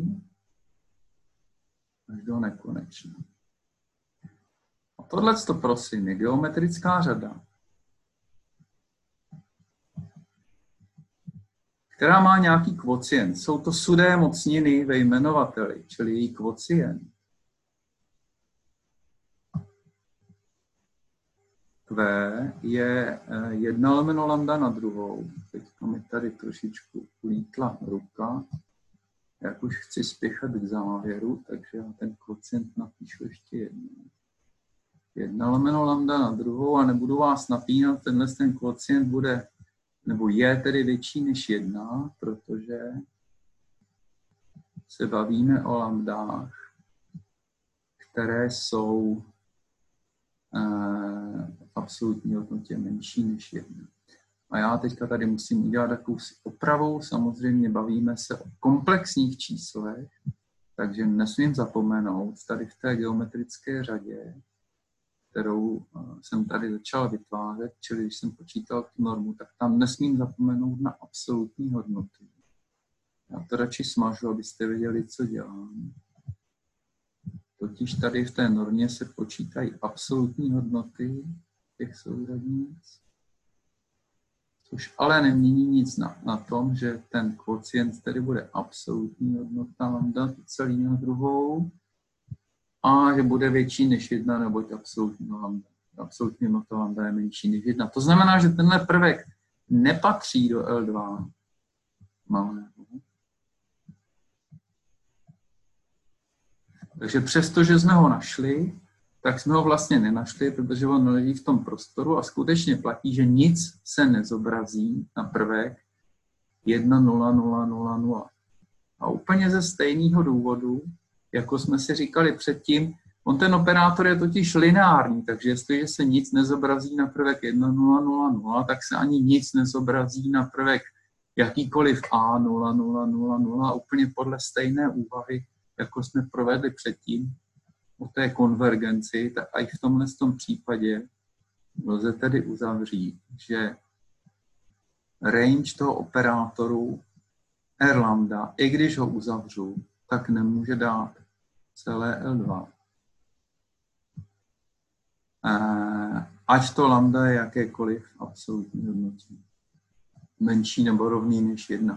až do nekonečna. A tohleto, prosím, je geometrická řada, která má nějaký kvocient. Jsou to sudé mocniny ve jmenovateli, čili její kvocient. Q je jedna lomeno lambda na druhou. Teď mi tady trošičku ulítla ruka. Jak už chci spěchat k závěru, takže já ten kvocient napíšu ještě jednou. Jedna lomeno lambda na druhou a nebudu vás napínat, tenhle ten kvocient bude nebo je tedy větší než jedna, protože se bavíme o lambdách, které jsou v absolutní hodnotě menší než jedna. A já teďka tady musím udělat jakousi opravu, samozřejmě bavíme se o komplexních číslech, takže nesmím zapomenout tady v té geometrické řadě, kterou jsem tady začal vytvářet, čili když jsem počítal tu normu, tak tam nesmím zapomenout na absolutní hodnoty. Já to radši smažu, abyste věděli, co dělám. Totiž tady v té normě se počítají absolutní hodnoty těch souřadnic, což ale nemění nic na, na tom, že ten kvocient tedy bude absolutní hodnota lambda celý na druhou, a že bude větší než jedna, neboť absolutní lambda. Absolutní hodnota lambda je menší než jedna. To znamená, že tenhle prvek nepatří do L dva malého. Takže přesto, že jsme ho našli, tak jsme ho vlastně nenašli, protože on leží v tom prostoru a skutečně platí, že nic se nezobrazí na prvek jedna nula nula nula nula. A úplně ze stejného důvodu, jako jsme si říkali předtím, on ten operátor je totiž lineární, takže jestliže se nic nezobrazí na prvek jedna nula nula nula, tak se ani nic nezobrazí na prvek jakýkoliv a nula nula nula nula, úplně podle stejné úvahy, jako jsme provedli předtím o té konvergenci, tak i v tomhle tom případě lze tedy uzavřít, že range toho operátoru R lambda, i když ho uzavřu, tak nemůže dát celé L dva. ať to lambda je jakékoliv absolutní hodnotě. Menší nebo rovný než jedna.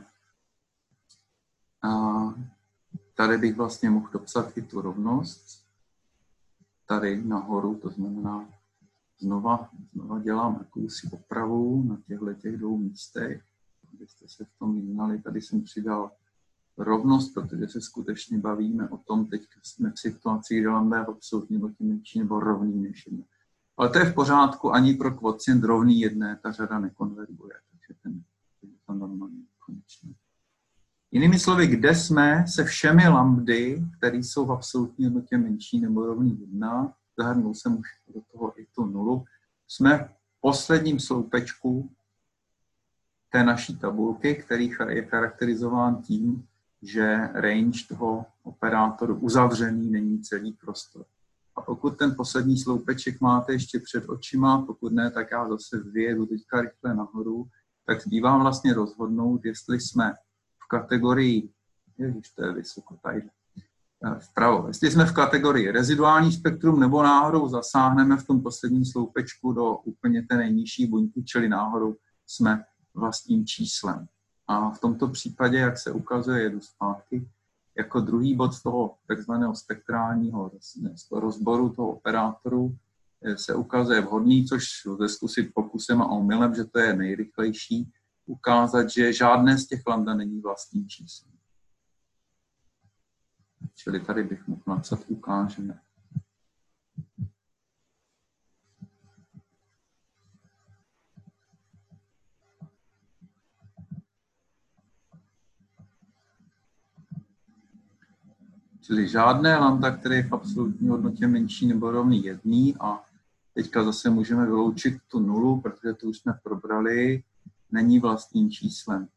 A tady bych vlastně mohl dopsat i tu rovnost. Tady nahoru, to znamená, znova, znova dělám jakousi opravu na těchto těch dvou místech, abyste se v tom vyznali. Tady jsem přidal rovnost, protože se skutečně bavíme o tom, teď jsme v situaci, kde lambda je absolutně menší nebo rovný než jedna. Ale to je v pořádku, ani pro kvocient rovný jedné ta řada nekonverguje, takže ten je tam normálně konečný. Jinými slovy, kde jsme se všemi lambdy, které jsou v absolutní hodnotě menší nebo rovný jedna, zahrnul jsem už do toho i tu nulu, jsme v posledním sloupečku té naší tabulky, který je charakterizován tím, že range toho operátoru uzavřený není celý prostor. A pokud ten poslední sloupeček máte ještě před očima, pokud ne, tak já zase vyjedu teďka rychle nahoru, tak zbývá vlastně rozhodnout, jestli jsme v kategorii, ježiš, to je vysoko, tady, vpravo, jestli jsme v kategorii reziduální spektrum, nebo náhodou zasáhneme v tom posledním sloupečku do úplně té nejnižší buňky, čili náhodou jsme vlastním číslem. A v tomto případě, jak se ukazuje, jedu zpátky, jako druhý bod toho takzvaného spektrálního rozboru toho operátoru se ukazuje vhodný, což lze zkusit pokusem a omylem, že to je nejrychlejší, ukázat, že žádné z těch lambda není vlastním číslem. Čili tady bych mohl napsat ukážeme. Čili žádné lambda, které je v absolutní hodnotě menší nebo rovný jedný, a teďka zase můžeme vyloučit tu nulu, protože to už jsme probrali, není vlastním číslem.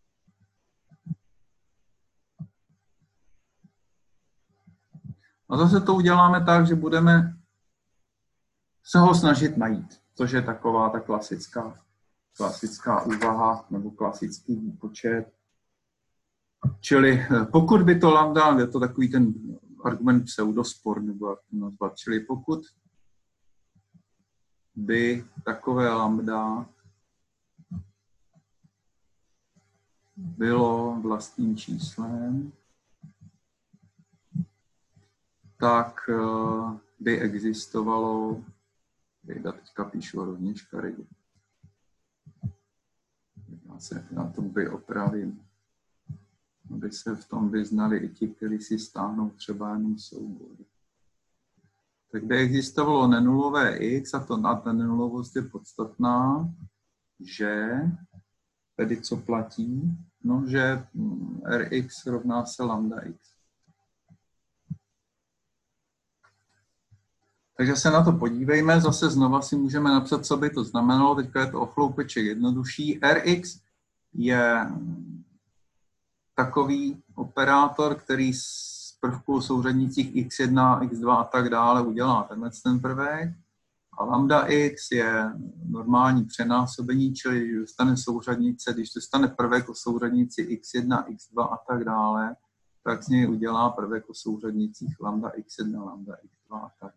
A zase to uděláme tak, že budeme se ho snažit najít, což je taková ta klasická, klasická úvaha nebo klasický výpočet. Čili pokud by to lambda, je to takový ten argument pseudospor, nebo jak to nazvat, čili pokud by takové lambda bylo vlastním číslem, tak by existovalo, já teďka píšu hrozně škaredě, já se na tom by opravím, aby se v tom vyznali i ti, kteří si stáhnou třeba jenom soubor. Tak by existovalo nenulové x, a to na ta nenulovost je podstatná, že tedy co platí, no, že Rx rovná se lambda x. Takže se na to podívejme, zase znova si můžeme napsat, co by to znamenalo, teďka je to o chloupeček jednodušší. Rx je takový operátor, který z prvků souřadnících x jedna, x dva a tak dále udělá tenhle ten prvek. A lambda x je normální přenásobení, čili když dostane souřadnice, když dostane prvek o souřadnici x jedna, x dva a tak dále, tak z něj udělá prvek o souřadnicích lambda x jedna, lambda x dva a tak dále.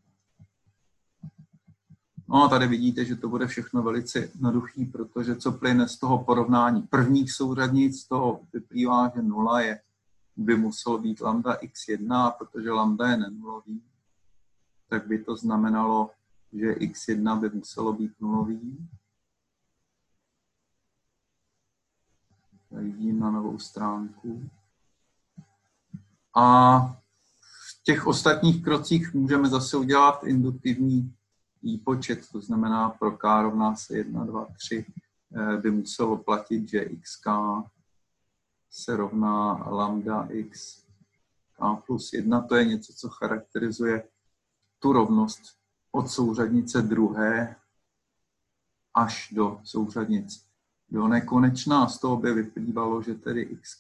No a tady vidíte, že to bude všechno velice jednoduchý, protože co plyne z toho porovnání prvních souřadnic, z toho vyplývá, že nula je, by muselo být lambda x jedna, a protože lambda je nenulový, tak by to znamenalo, že x jedna by muselo být nulový. Tady vidím na novou stránku. A v těch ostatních krocích můžeme zase udělat induktivní výpočet, to znamená pro k rovná se jedna, dva, tři by muselo platit, že xk se rovná lambda x k plus jedna. To je něco, co charakterizuje tu rovnost od souřadnice druhé až do souřadnic do nekonečná. Z toho by vyplývalo, že tedy xk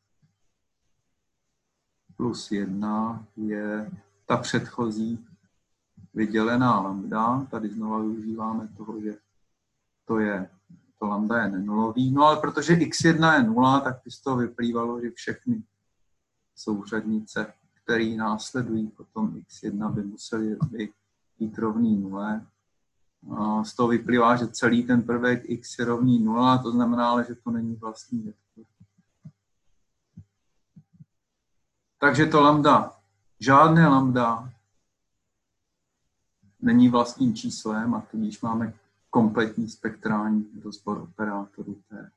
plus jedna je ta předchozí vydělená lambda. Tady znova využíváme toho, že to je, to lambda je nenulový. No ale protože x jedna je nula, tak by z toho vyplývalo, že všechny souřadnice, které následují potom x jedna, by musely být rovný nule. z toho vyplývá, že celý ten prvek x je rovný nula, to znamená, ale že to není vlastní vektor. Takže to lambda, žádné lambda není vlastním číslem a tudíž máme kompletní spektrální rozbor operátorů T.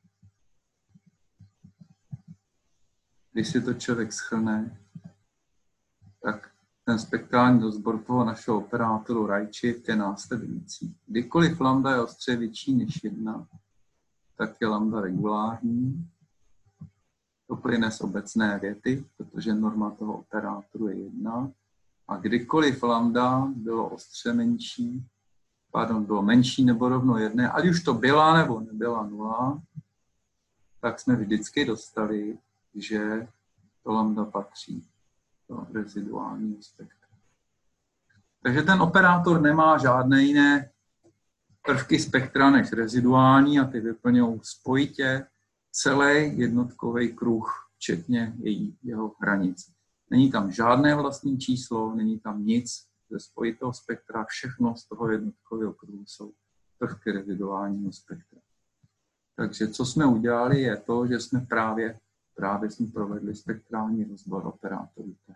Když si to člověk shrne, tak ten spektrální rozbor toho našeho operátoru Rajčit je následující. Kdykoliv lambda je ostře větší než jedna, tak je lambda regulární. To plyne z obecné věty, protože norma toho operátoru je jedna. A kdykoliv lambda bylo ostře menší, pardon, bylo menší nebo rovno jedné, ať už to byla nebo nebyla nula, tak jsme vždycky dostali, že to lambda patří do reziduálního spektra. Takže ten operátor nemá žádné jiné prvky spektra než reziduální a ty vyplňují spojitě celý jednotkový kruh, včetně její, jeho hranic. Není tam žádné vlastní číslo, není tam nic ze spojitého spektra, všechno z toho jednotkového kruhu jsou prvky reziduálního spektra. Takže co jsme udělali, je to, že jsme právě, právě jsme provedli spektrální rozbor operátorů T.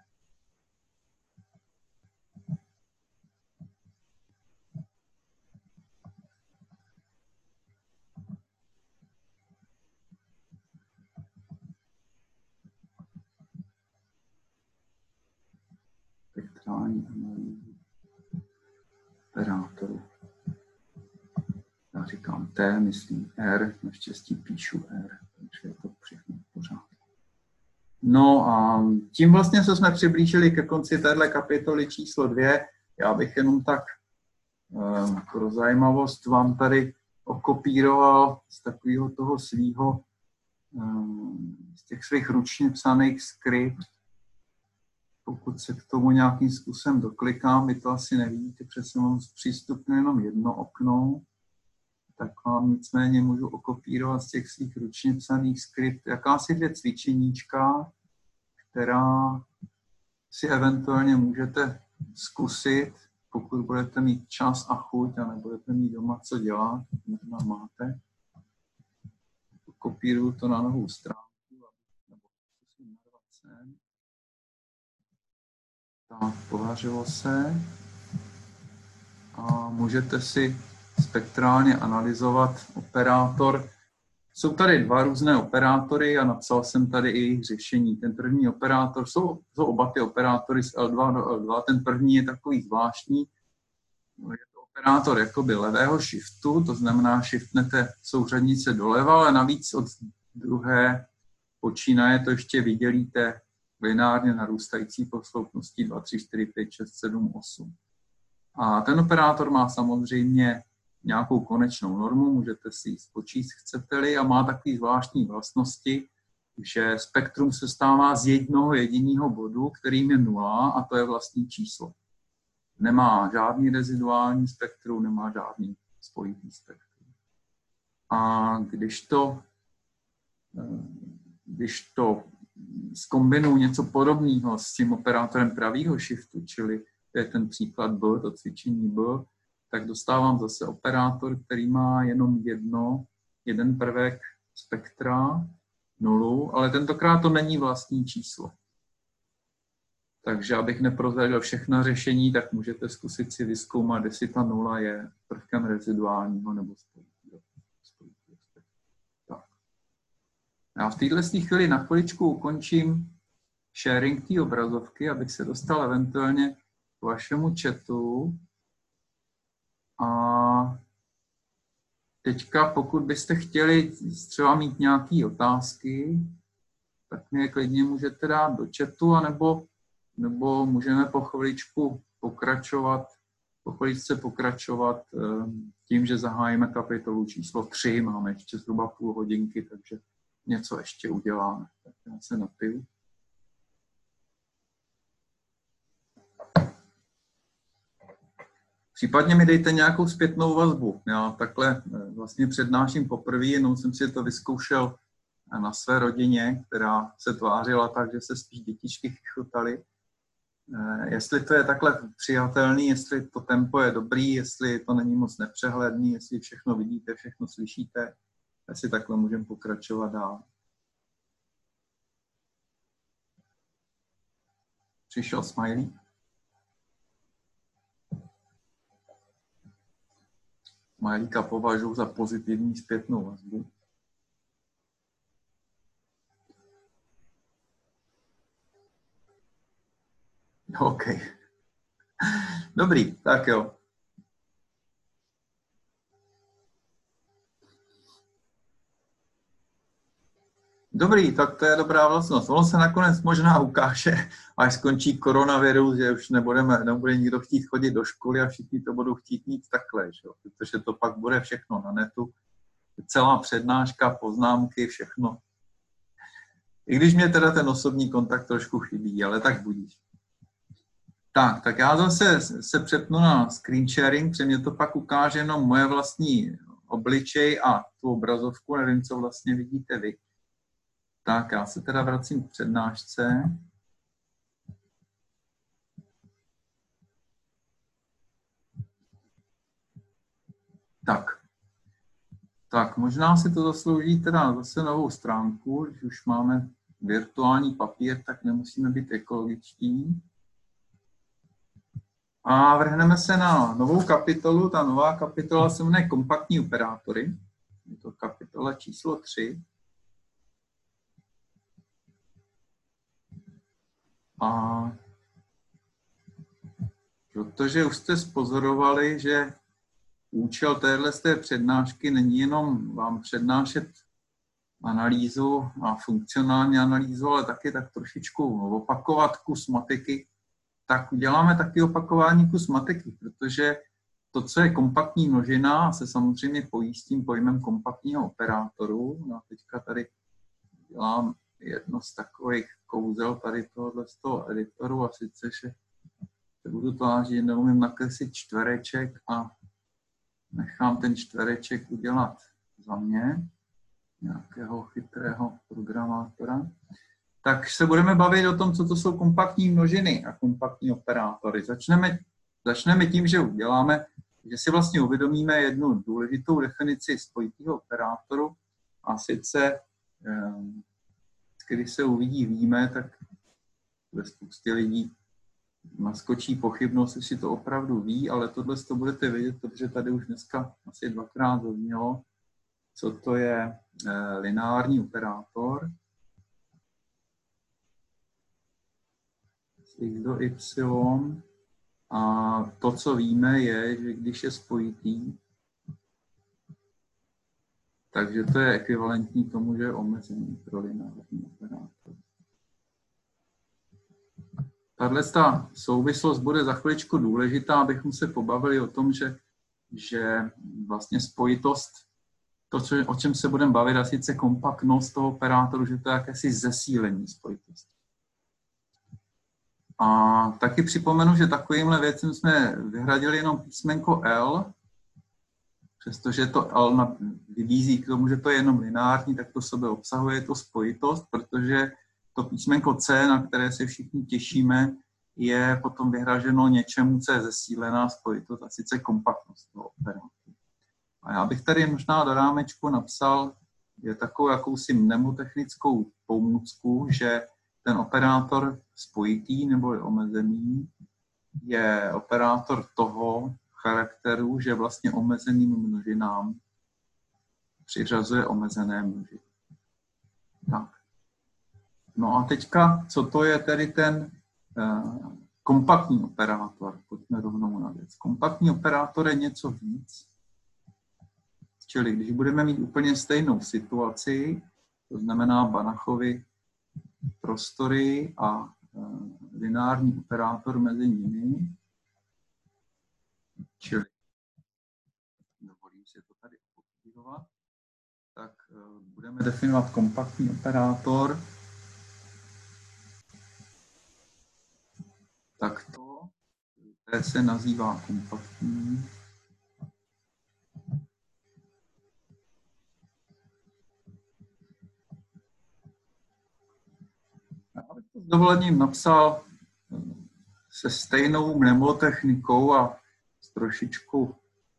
Spektrální analýzu operátorů. Já říkám T, myslím R, naštěstí píšu R, takže je to všechno v pořádku. No a tím vlastně se jsme přiblížili ke konci téhle kapitoly číslo dvě. Já bych jenom tak um, pro zajímavost vám tady okopíroval z takového toho svýho, um, z těch svých ručně psaných skript. Pokud se k tomu nějakým způsobem doklikám, vy to asi nevidíte, přesně mám zpřístupně jenom jedno okno, tak vám nicméně můžu okopírovat z těch svých ručně psaných skript jakási dvě cvičeníčka, která si eventuálně můžete zkusit, pokud budete mít čas a chuť a nebudete mít doma co dělat, možná máte. Kopíruju to na novou stránku, nebo zkusím narvat sem. Tak, podařilo se. A můžete si spektrálně analyzovat operátor. Jsou tady dva různé operátory a napsal jsem tady i jejich řešení. Ten první operátor, jsou, jsou oba ty operátory z L dva do L dva, ten první je takový zvláštní. Je to operátor jakoby levého shiftu, to znamená shiftnete souřadnice doleva, ale navíc od druhé počínaje to ještě vydělíte lineárně narůstající posloupností dva, tři, čtyři, pět, šest, sedm, osm. A ten operátor má samozřejmě nějakou konečnou normu, můžete si ji spočíst, chcete-li, a má takové zvláštní vlastnosti, že spektrum se stává z jednoho jediného bodu, kterým je nula, a to je vlastní číslo. Nemá žádný reziduální spektrum, nemá žádný spojitý spektrum. A když to, když to zkombinuju něco podobného s tím operátorem pravýho shiftu, čili to je ten příklad B, to cvičení B, tak dostávám zase operátor, který má jenom jedno, jeden prvek spektra, nulu, ale tentokrát to není vlastní číslo. Takže abych neprozradil všechna řešení, tak můžete zkusit si vyzkoumat, jestli ta nula je prvkem reziduálního nebo spojitého spektra. Tak. Já v této chvíli na chviličku ukončím sharing té obrazovky, abych se dostal eventuálně k vašemu chatu. A teďka, pokud byste chtěli třeba mít nějaké otázky, tak mě je klidně můžete dát do chatu, anebo, nebo můžeme po chviličku pokračovat, po chviličce pokračovat tím, že zahájíme kapitolu číslo tři. Máme ještě zhruba půl hodinky, takže něco ještě uděláme. Tak já se napiju. Případně mi dejte nějakou zpětnou vazbu. Já takhle vlastně přednáším poprvé, jenom jsem si to vyzkoušel na své rodině, která se tvářila tak, že se spíš dětičky chychotaly. jestli to je takhle přijatelný, jestli to tempo je dobrý, jestli to není moc nepřehledný, jestli všechno vidíte, všechno slyšíte, jestli takhle můžeme pokračovat dál. Přišel smiley. Smileyka považuji za pozitivní zpětnou vazbu. OK. Dobrý, tak jo. Dobrý, tak to je dobrá vlastnost. Ono se nakonec možná ukáže, až skončí koronavirus, že už nebudeme, nebude nikdo chtít chodit do školy a všichni to budou chtít mít takhle, že? Protože to pak bude všechno na netu. Celá přednáška, poznámky, všechno. I když mě teda ten osobní kontakt trošku chybí, ale tak budíš. Tak, tak já zase se přepnu na screen sharing, protože mě to pak ukáže jenom moje vlastní obličej a tu obrazovku, nevím, co vlastně vidíte vy. Tak, já se teda vracím k přednášce. Tak. Tak, možná si to zaslouží teda zase novou stránku, když už máme virtuální papír, tak nemusíme být ekologičtí. A vrhneme se na novou kapitolu. Ta nová kapitola se jmenuje Kompaktní operátory. Je to kapitola číslo tři. A protože už jste spozorovali, že účel téhle přednášky není jenom vám přednášet analýzu a funkcionální analýzu, ale taky tak trošičku opakovat kus matiky, tak uděláme taky opakování kus matiky, protože to, co je kompaktní množina, se samozřejmě pojí s tím pojmem kompaktního operátoru. No a teďka tady dělám jedno z takových kouzel tady tohohle z toho editoru a sice, že se budu tvářit, neumím nakreslit čtvereček a nechám ten čtvereček udělat za mě, nějakého chytrého programátora. Tak se budeme bavit o tom, co to jsou kompaktní množiny a kompaktní operátory. Začneme, začneme tím, že uděláme, že si vlastně uvědomíme jednu důležitou definici spojitého operátoru a sice, když se uvidí víme, tak ve spoustě lidí naskočí pochybnost, jestli to opravdu ví, ale tohle to budete vědět, protože tady už dneska asi dvakrát zaznělo, co to je lineární operátor. X do Y. A to, co víme, je, že když je spojitý, takže to je ekvivalentní tomu, že je omezený pro lineární operátor. Tahle ta souvislost bude za chviličku důležitá, abychom se pobavili o tom, že, že vlastně spojitost, to, co, o čem se budeme bavit, a sice kompaktnost toho operátoru, že to je jakési zesílení spojitosti. A taky připomenu, že takovýmhle věcem jsme vyhradili jenom písmenko L, přestože to L vybízí k tomu, že to je jenom lineární, tak to sobě obsahuje to spojitost, protože to písmenko C, na které se všichni těšíme, je potom vyhraženo něčemu, co je zesílená spojitost, a sice kompaktnost toho operátoru. A já bych tady možná do rámečku napsal je takovou jakousi mnemotechnickou pomůcku, že ten operátor spojitý nebo je omezený je operátor toho charakteru, že vlastně omezeným množinám přiřazuje omezené množiny. Tak. No a teďka, co to je tedy ten uh, kompaktní operátor? Pojďme rovnou na věc. Kompaktní operátor je něco víc. Čili když budeme mít úplně stejnou situaci, to znamená Banachovy prostory a uh, lineární operátor mezi nimi, čili dovolím si to tady kopírovat, tak uh, budeme definovat kompaktní operátor. Tak to, které se nazývá kompaktní. Já bych to s dovolením napsal se stejnou mnemotechnikou a s trošičku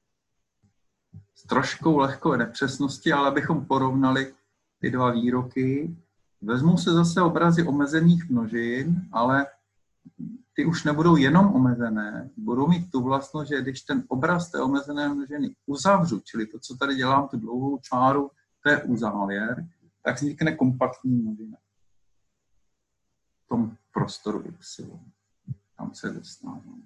s troškou lehkou nepřesnosti, ale abychom porovnali ty dva výroky. Vezmou se zase obrazy omezených množin, ale ty už nebudou jenom omezené, budou mít tu vlastnost, že když ten obraz té omezené množiny uzavřu, čili to, co tady dělám, tu dlouhou čáru, to je uzávěr, tak vznikne kompaktní množina v tom prostoru Y. Tam se dostávám.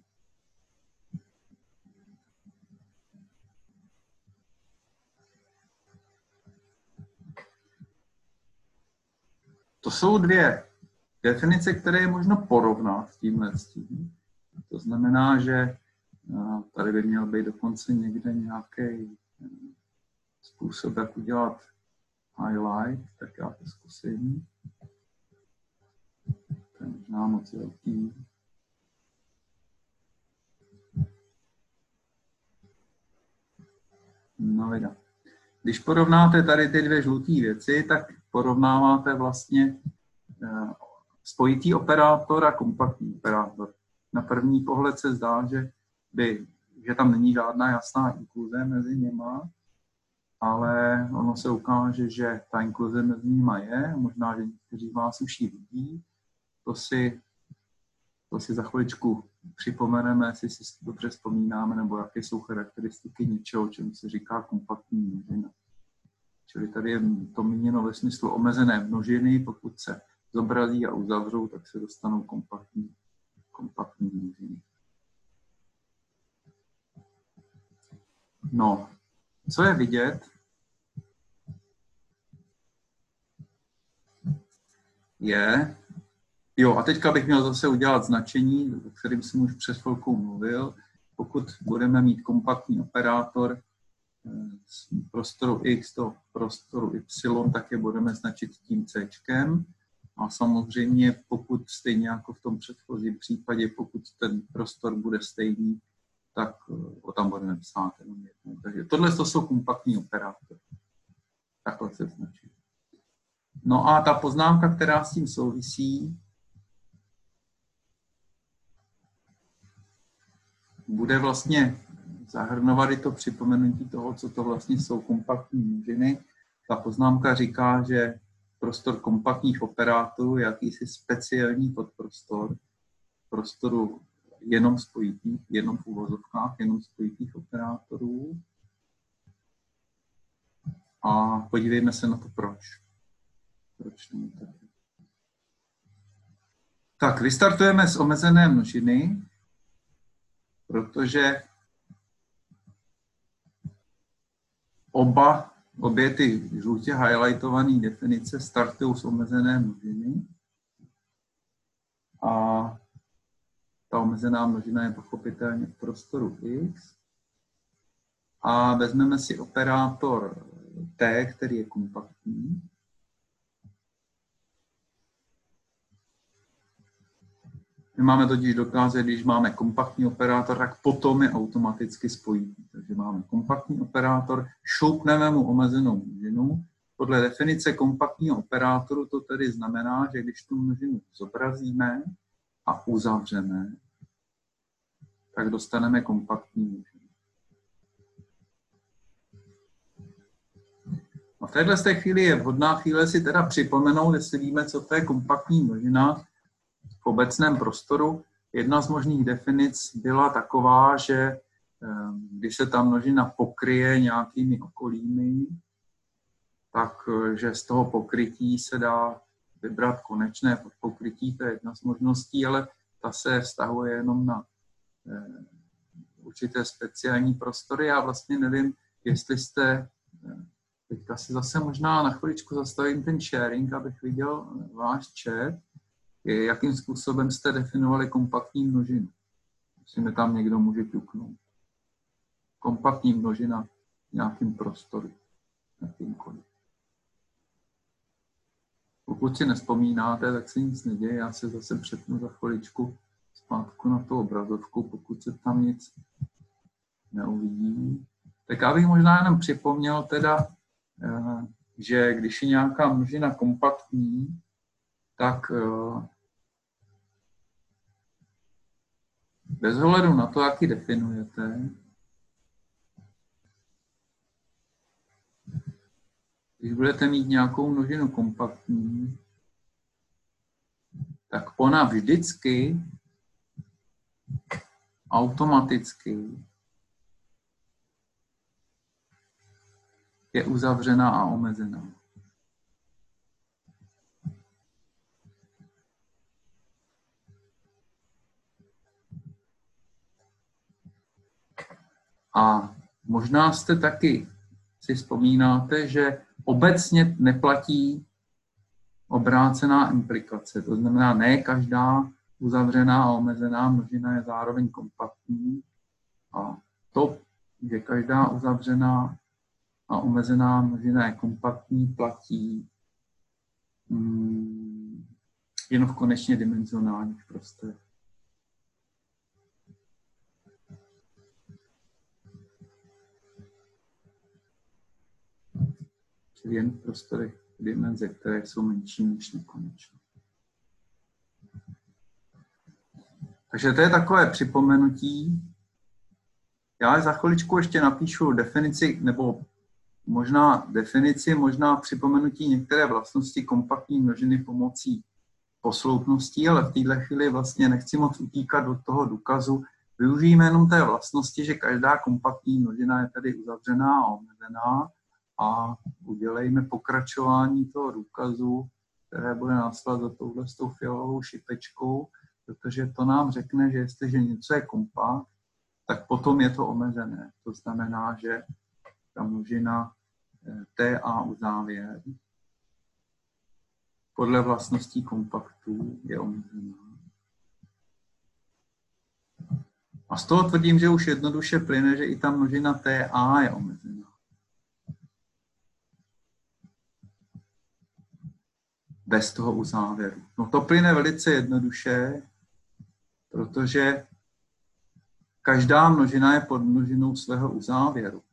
To jsou dvě definice, které je možno porovnat s tímhle s tím. To znamená, že tady by měl být dokonce někde nějaký způsob, jak udělat highlight, tak já to zkusím. To je možná moc velký. No vida. Když porovnáte tady ty dvě žluté věci, tak porovnáváte vlastně spojitý operátor a kompaktní operátor. Na první pohled se zdá, že, by, že tam není žádná jasná inkluze mezi něma, ale ono se ukáže, že ta inkluze mezi nimi je, možná, že někteří z vás už ji vidí. To si, to si za chviličku připomeneme, jestli si dobře vzpomínáme, nebo jaké jsou charakteristiky něčeho, čemu se říká kompaktní množina. Čili tady je to míněno ve smyslu omezené množiny, pokud se zobrazí a uzavřou, tak se dostanou kompaktní, kompaktní množiny. No, co je vidět, je, jo, a teďka bych měl zase udělat značení, o kterým jsem už před chvilkou mluvil. Pokud budeme mít kompaktní operátor z prostoru X do prostoru Y, tak je budeme značit tím Cčkem. A samozřejmě, pokud stejně jako v tom předchozím případě, pokud ten prostor bude stejný, tak ho tam budeme psát jenom jednou. Takže tohle to jsou kompaktní operátory. Takhle se značí. No a ta poznámka, která s tím souvisí, bude vlastně zahrnovat i to připomenutí toho, co to vlastně jsou kompaktní množiny. Ta poznámka říká, že prostor kompaktních operátorů je jakýsi speciální podprostor prostoru jenom spojitých, jenom v uvozovkách, jenom spojitých operátorů. A podívejme se na to, proč. Proč tomu tak? Tak, vystartujeme z omezené množiny, protože oba, obě ty žlutě highlightované definice startují z omezené množiny. A ta omezená množina je pochopitelně v prostoru X. A vezmeme si operátor T, který je kompaktní. My máme totiž dokázat, když máme kompaktní operátor, tak potom je automaticky spojitý. Takže máme kompaktní operátor, šoupneme mu omezenou množinu. Podle definice kompaktního operátoru to tedy znamená, že když tu množinu zobrazíme a uzavřeme, tak dostaneme kompaktní množinu. A v této chvíli je vhodná chvíle si teda připomenout, jestli víme, co to je kompaktní množina v obecném prostoru. Jedna z možných definic byla taková, že když se ta množina pokryje nějakými okolími, takže z toho pokrytí se dá vybrat konečné podpokrytí, to je jedna z možností, ale ta se vztahuje jenom na určité speciální prostory. Já vlastně nevím, jestli jste, teďka si zase možná na chviličku zastavím ten sharing, abych viděl váš chat, jakým způsobem jste definovali kompaktní množinu. Myslím, že tam někdo může ťuknout. Kompaktní množina v nějakým prostoru. Jakýmkoliv. Pokud si nevzpomínáte, tak se nic neděje. Já se zase přepnu za chviličku zpátku na tu obrazovku, pokud se tam nic neuvidí. Tak já bych možná jenom připomněl teda, že když je nějaká množina kompaktní, tak bez ohledu na to, jak ji definujete, když budete mít nějakou množinu kompaktní, tak ona vždycky automaticky je uzavřená a omezená. A možná jste taky si vzpomínáte, že obecně neplatí obrácená implikace. To znamená, ne každá uzavřená a omezená množina je zároveň kompaktní. A to, že každá uzavřená a omezená množina je kompaktní, platí hmm, jen v konečně dimenzionálních prostorech. Čili jen v prostorech dimenze, které jsou menší než nekonečné. Takže to je takové připomenutí. Já za chviličku ještě napíšu definici, nebo možná definici, možná připomenutí některé vlastnosti kompaktní množiny pomocí posloupností, ale v této chvíli vlastně nechci moc utíkat do toho důkazu. Využijeme jenom té vlastnosti, že každá kompaktní množina je tady uzavřená a omezená, a udělejme pokračování toho důkazu, které bude následovat za touhle s tou fialovou šipečkou, protože to nám řekne, že jestliže něco je kompakt, tak potom je to omezené. To znamená, že ta množina T A uzávěr podle vlastností kompaktů je omezená. A z toho tvrdím, že už jednoduše plyne, že i ta množina T A je omezená. Bez toho uzávěru. No to plyne velice jednoduše, protože každá množina je podmnožinou svého uzávěru.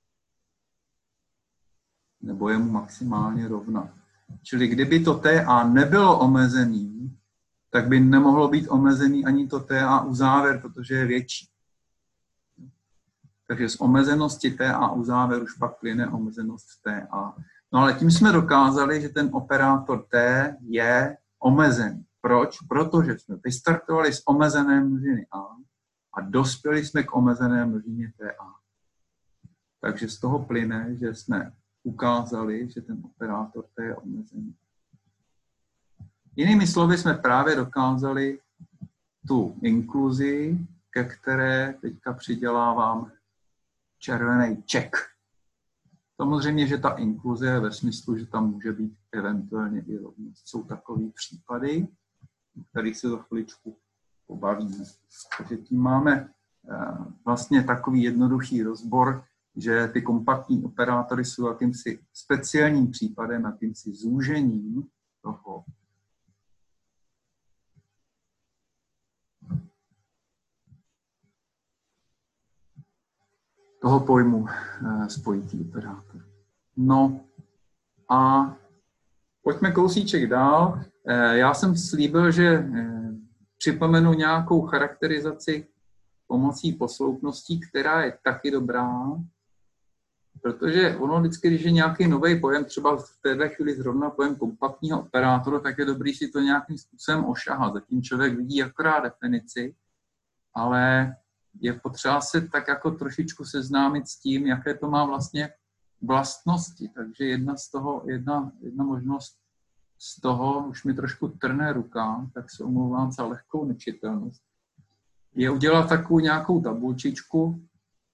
Nebo je mu maximálně rovna. Čili kdyby to T A nebylo omezený, tak by nemohlo být omezený ani to T A uzávěr, protože je větší. Takže z omezenosti T A uzávěr už pak plyne omezenost T A. No ale tím jsme dokázali, že ten operátor T je omezený. Proč? Protože jsme vystartovali z omezené množiny A a dospěli jsme k omezené množině T A. Takže z toho plyne, že jsme ukázali, že ten operátor T je omezený. Jinými slovy jsme právě dokázali tu inkluzi, ke které teďka přidělávám červený ček. Samozřejmě, že ta inkluze je ve smyslu, že tam může být eventuálně i rovnost. Jsou takové případy, o kterých se za chviličku pobavíme. Takže tím máme vlastně takový jednoduchý rozbor, že ty kompaktní operátory jsou jakýmsi speciálním případem, jakýmsi zúžením toho toho pojmu spojitý operátor. No a pojďme kousíček dál. Já jsem slíbil, že připomenu nějakou charakterizaci pomocí posloupností, která je taky dobrá, protože ono vždycky, když je nějaký nový pojem, třeba v této chvíli zrovna pojem kompaktního operátoru, tak je dobrý si to nějakým způsobem ošahat. Zatím člověk vidí akorát definici, ale je potřeba se tak jako trošičku seznámit s tím, jaké to má vlastně vlastnosti. Takže jedna z toho, jedna, jedna možnost z toho, už mi trošku trne ruka, tak se omlouvám za lehkou nečitelnost, je udělat takovou nějakou tabulčičku.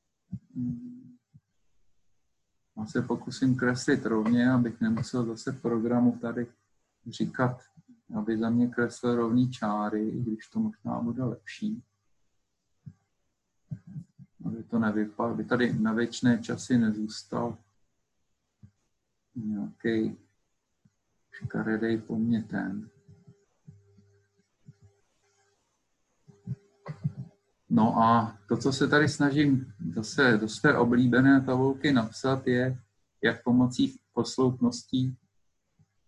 Já se pokusím kreslit rovně, abych nemusel zase v programu tady říkat, aby za mě kreslil rovný čáry, i když to možná bude lepší. Aby to nevypadlo, aby tady na věčné časy nezůstal nějaký škaredej po mně ten. No a to, co se tady snažím zase do své oblíbené tabulky napsat, je, jak pomocí posloupností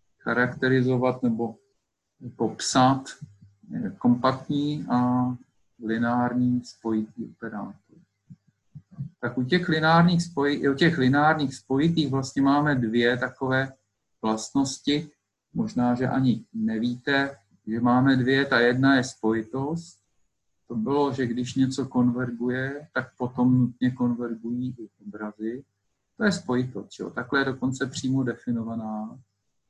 charakterizovat nebo popsat kompaktní a lineární spojitý operátor. Tak u těch lineárních, spoj, u těch lineárních spojitých vlastně máme dvě takové vlastnosti. Možná, že ani nevíte, že máme dvě. Ta jedna je spojitost. To bylo, že když něco konverguje, tak potom nutně konvergují i obrazy. To je spojitost. Čo? Takhle je dokonce přímo definovaná.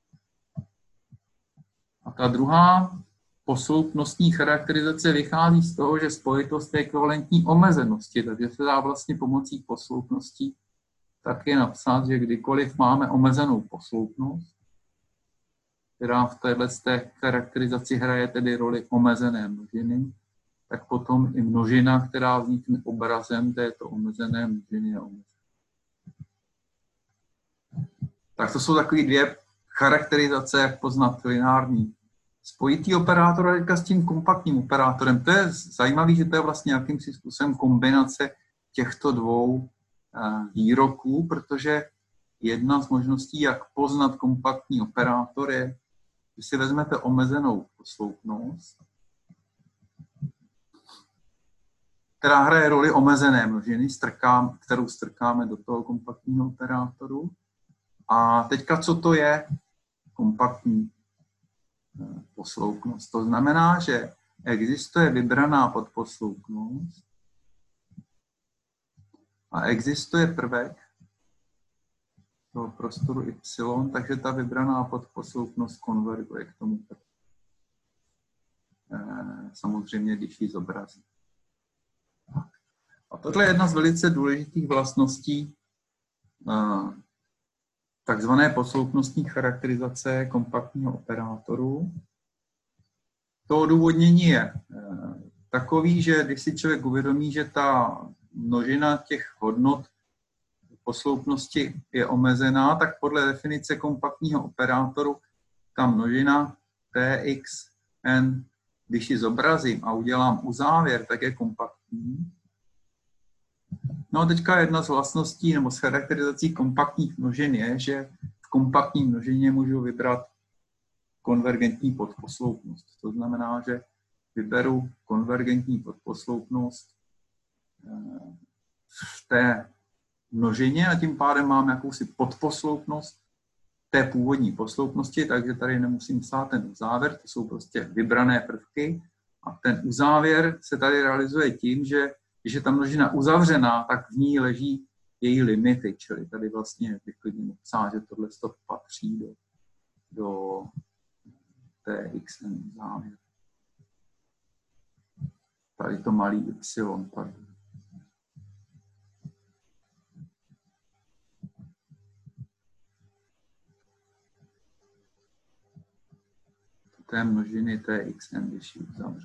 A ta druhá posloupnostní charakterizace vychází z toho, že spojitost je ekvivalentní omezenosti, takže se dá vlastně pomocí posloupností taky napsat, že kdykoliv máme omezenou posloupnost, která v této charakterizaci hraje tedy roli omezené množiny, tak potom i množina, která vznikne obrazem této omezené množiny, je omezená. Tak to jsou takové dvě charakterizace, jak poznat lineární spojitý operátor a teďka s tím kompaktním operátorem. To je zajímavé, že to je vlastně jakýmsi způsobem kombinace těchto dvou výroků, protože jedna z možností, jak poznat kompaktní operátor, je, že si vezmete omezenou posloupnost, která hraje roli omezené množiny, strkám, kterou strkáme do toho kompaktního operátoru. A teďka, co to je kompaktní posloupnost? To znamená, že existuje vybraná podposloupnost a existuje prvek toho prostoru Y, takže ta vybraná podposloupnost konverguje k tomu prvku. Samozřejmě, když ji zobrazí. A tohle je jedna z velice důležitých vlastností takzvané posloupnostní charakterizace kompaktního operátoru. To odůvodnění je takový, že když si člověk uvědomí, že ta množina těch hodnot posloupnosti je omezená, tak podle definice kompaktního operátoru ta množina Txn, když ji zobrazím a udělám uzávěr, tak je kompaktní. No a teďka jedna z vlastností nebo z charakterizací kompaktních množin je, že v kompaktní množině můžu vybrat konvergentní podposloupnost. To znamená, že vyberu konvergentní podposloupnost v té množině a tím pádem mám jakousi podposloupnost té původní posloupnosti, takže tady nemusím psát ten uzávěr, to jsou prostě vybrané prvky a ten uzávěr se tady realizuje tím, že když je ta množina uzavřená, tak v ní leží její limity, čili tady vlastně bych klidně psát, že tohle patří do, do té xn uzávěr. Tady to malý y, pardon. Té množiny Txn, když ji uzavře.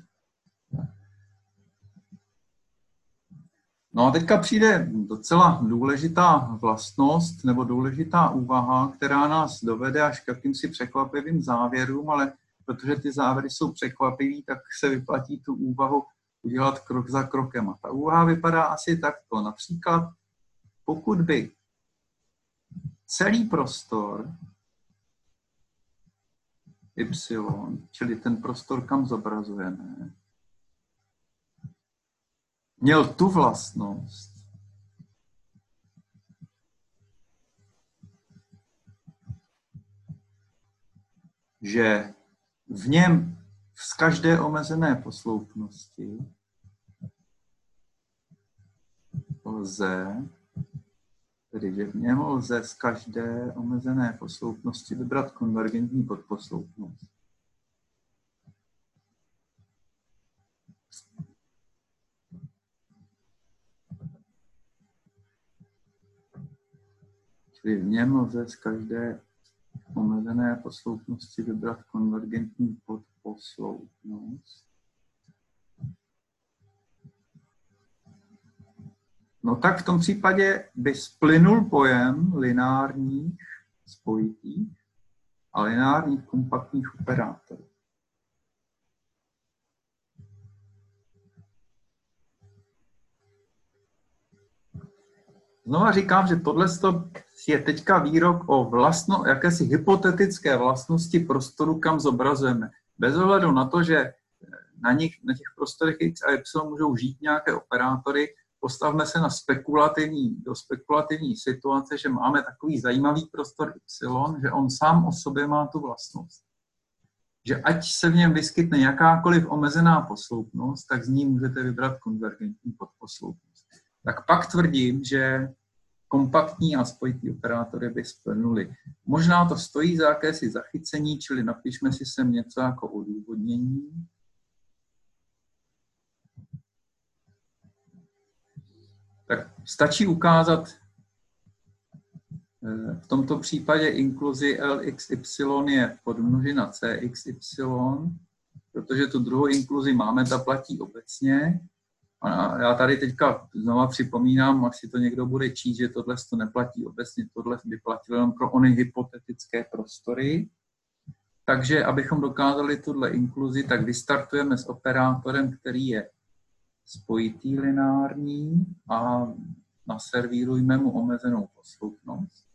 No a teďka přijde docela důležitá vlastnost nebo důležitá úvaha, která nás dovede až k jakýmsi překvapivým závěrům, ale protože ty závěry jsou překvapivý, tak se vyplatí tu úvahu udělat krok za krokem. A ta úvaha vypadá asi takto. Například, pokud by celý prostor Y, čili ten prostor, kam zobrazujeme, měl tu vlastnost, že v něm z každé omezené posloupnosti lze, tedy že v něm lze z každé omezené posloupnosti vybrat konvergentní podposloupnost. Čili v něm lze z každé omezené posloupnosti vybrat konvergentní podposloupnost. No tak v tom případě by splynul pojem lineárních spojitých a lineárních kompaktních operátorů. Znova říkám, že tohle je teďka výrok o vlastno, jakési hypotetické vlastnosti prostoru, kam zobrazujeme. Bez ohledu na to, že na, nich, na těch prostorech X a Y můžou žít nějaké operátory. Postavme se na spekulativní, do spekulativní situace, že máme takový zajímavý prostor Y, že on sám o sobě má tu vlastnost. Že ať se v něm vyskytne jakákoliv omezená posloupnost, tak z ní můžete vybrat konvergentní podposloupnost. Tak pak tvrdím, že kompaktní a spojitý operátory by splnuli. Možná to stojí za jakési zachycení, čili napišme si sem něco jako odůvodnění. Tak stačí ukázat v tomto případě inkluzi L X Y je podmnožina C X Y, protože tu druhou inkluzi máme, ta platí obecně. A já tady teďka znova připomínám, až si to někdo bude číst, že tohle to neplatí obecně, tohle by platilo jenom pro ony hypotetické prostory. Takže abychom dokázali tuhle inkluzi, tak vystartujeme s operátorem, který je spojitý lineární a naservírujme mu omezenou posloupnost.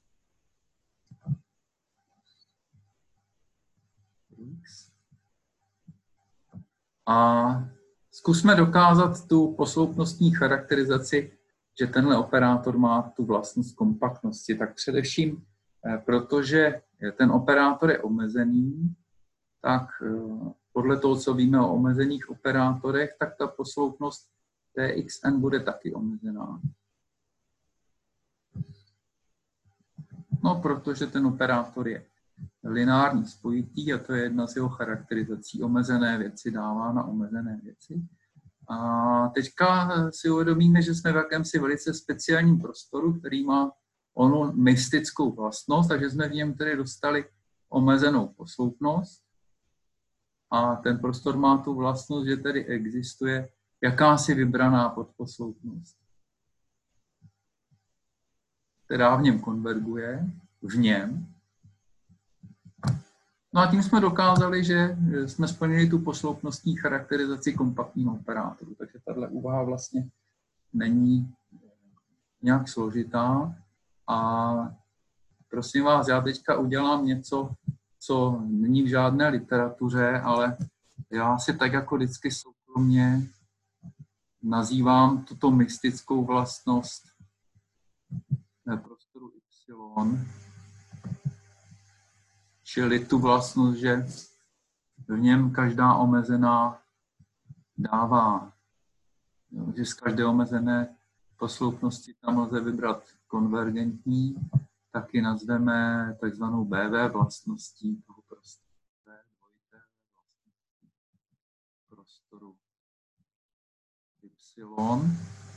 A zkusme dokázat tu posloupnostní charakterizaci, že tenhle operátor má tu vlastnost kompaktnosti. Tak především, protože ten operátor je omezený, tak podle toho, co víme o omezených operátorech, tak ta posloupnost T X N bude taky omezená. No, protože ten operátor je lineární spojitý a to je jedna z jeho charakterizací. Omezené věci dává na omezené věci. A teďka si uvědomíme, že jsme v jakémsi velice speciálním prostoru, který má onu mystickou vlastnost, takže jsme v něm tedy dostali omezenou posloupnost. A ten prostor má tu vlastnost, že tedy existuje jakási vybraná podposloupnost, která v něm konverguje, v něm. No a tím jsme dokázali, že jsme splnili tu posloupnostní charakterizaci kompaktního operátoru. Takže tahle úvaha vlastně není nějak složitá. A prosím vás, já teďka udělám něco, co není v žádné literatuře, ale já si tak jako vždycky soukromně nazývám tuto mystickou vlastnost prostoru Y, čili tu vlastnost, že v něm každá omezená dává, že z každé omezené posloupnosti tam lze vybrat konvergentní, taky nazveme takzvanou B V vlastností toho prostoru, dvojité vlastností prostoru Y.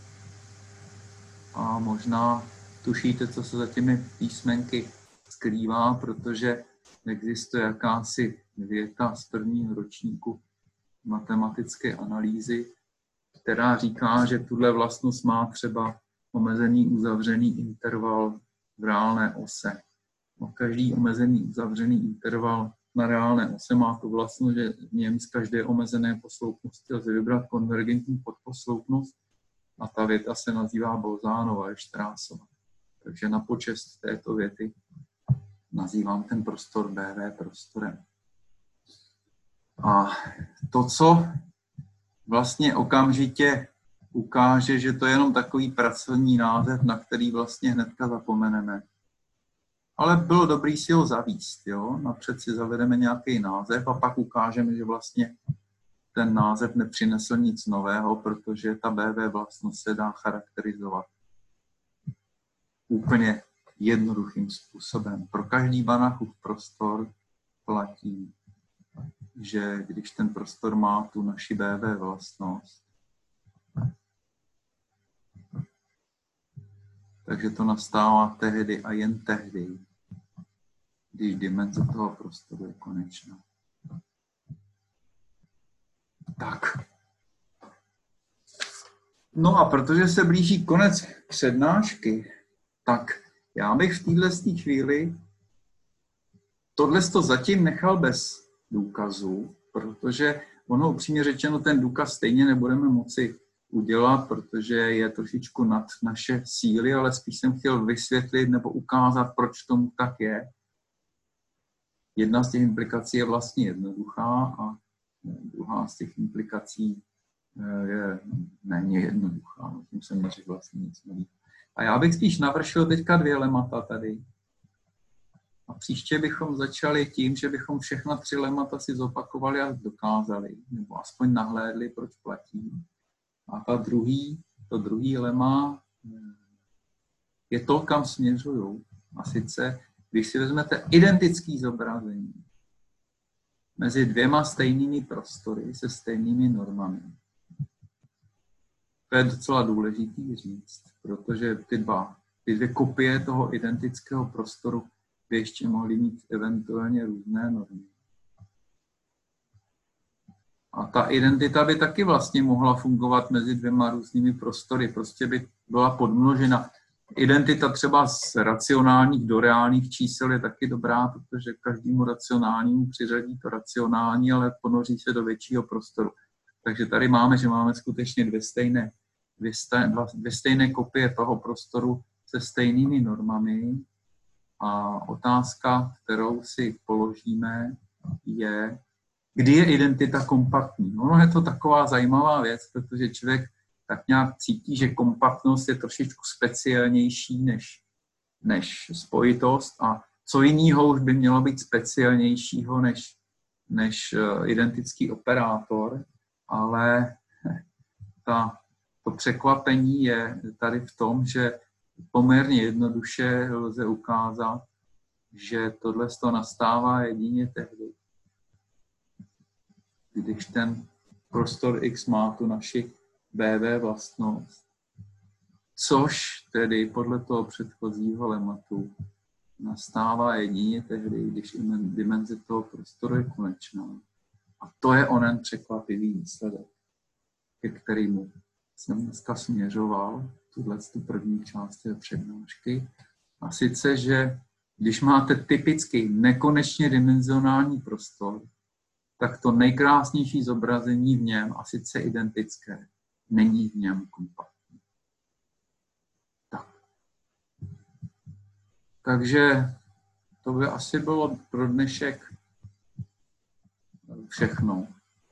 A možná tušíte, co se za těmi písmenky skrývá, protože existuje jakási věta z prvního ročníku matematické analýzy, která říká, že tuhle vlastnost má třeba omezený uzavřený interval v reálné ose. No, každý omezený uzavřený interval na reálné ose má tu vlastnost, že v něm z každé omezené posloupnosti lze vybrat konvergentní podposloupnost a ta věta se nazývá Bolzánova Štrássova. Takže na počest této věty nazývám ten prostor B V prostorem. A to, co vlastně okamžitě ukáže, že to je jenom takový pracovní název, na který vlastně hnedka zapomeneme. Ale bylo dobrý si ho zavíst, jo? Napřed si zavedeme nějaký název a pak ukážeme, že vlastně ten název nepřinesl nic nového, protože ta B V vlastnost se dá charakterizovat úplně jednoduchým způsobem. Pro každý Banachův prostor platí, že když ten prostor má tu naši B V vlastnost, takže to nastává tehdy a jen tehdy, když dimenze toho prostoru je konečná. Tak. No a protože se blíží konec přednášky, tak já bych v této chvíli tohle to zatím nechal bez důkazu, protože ono upřímně řečeno ten důkaz stejně nebudeme moci udělat, protože je trošičku nad naše síly, ale spíš jsem chtěl vysvětlit nebo ukázat, proč tomu tak je. Jedna z těch implikací je vlastně jednoduchá a druhá z těch implikací je méně jednoduchá. No, tím jsem neřekl vlastně nic nového. A já bych spíš navršil teďka dvě lemata tady. A příště bychom začali tím, že bychom všechna tři lemata si zopakovali a dokázali, nebo aspoň nahlédli, proč platí. A ta druhý, to druhý lema je to, kam směřují. A sice, když si vezmete identické zobrazení mezi dvěma stejnými prostory se stejnými normami. To je docela důležitý říct, protože ty dva, ty dvě kopie toho identického prostoru by ještě mohly mít eventuálně různé normy. A ta identita by taky vlastně mohla fungovat mezi dvěma různými prostory. Prostě by byla podmnožena. Identita třeba z racionálních do reálných čísel je taky dobrá, protože každému racionálnímu přiřadí to racionální, ale ponoří se do většího prostoru. Takže tady máme, že máme skutečně dvě stejné, dvě stejné, dvě stejné kopie toho prostoru se stejnými normami. A otázka, kterou si položíme, je, kdy je identita kompaktní. No, je to taková zajímavá věc, protože člověk tak nějak cítí, že kompaktnost je trošičku speciálnější než, než spojitost a co jiného už by mělo být speciálnějšího než, než identický operátor, ale ta, to překvapení je tady v tom, že poměrně jednoduše lze ukázat, že tohle nastává jedině tehdy, když ten prostor X má tu naši B V vlastnost, což tedy podle toho předchozího lematu nastává jedině tehdy, když dimenze toho prostoru je konečná. A to je onen překvapivý výsledek, ke kterému jsem dneska směřoval, tuhle tu první část té přednášky. A sice, že když máte typický nekonečně dimenzionální prostor, tak to nejkrásnější zobrazení v něm, a sice identické, není v něm kompaktní. Tak. Takže to by asi bylo pro dnešek všechno.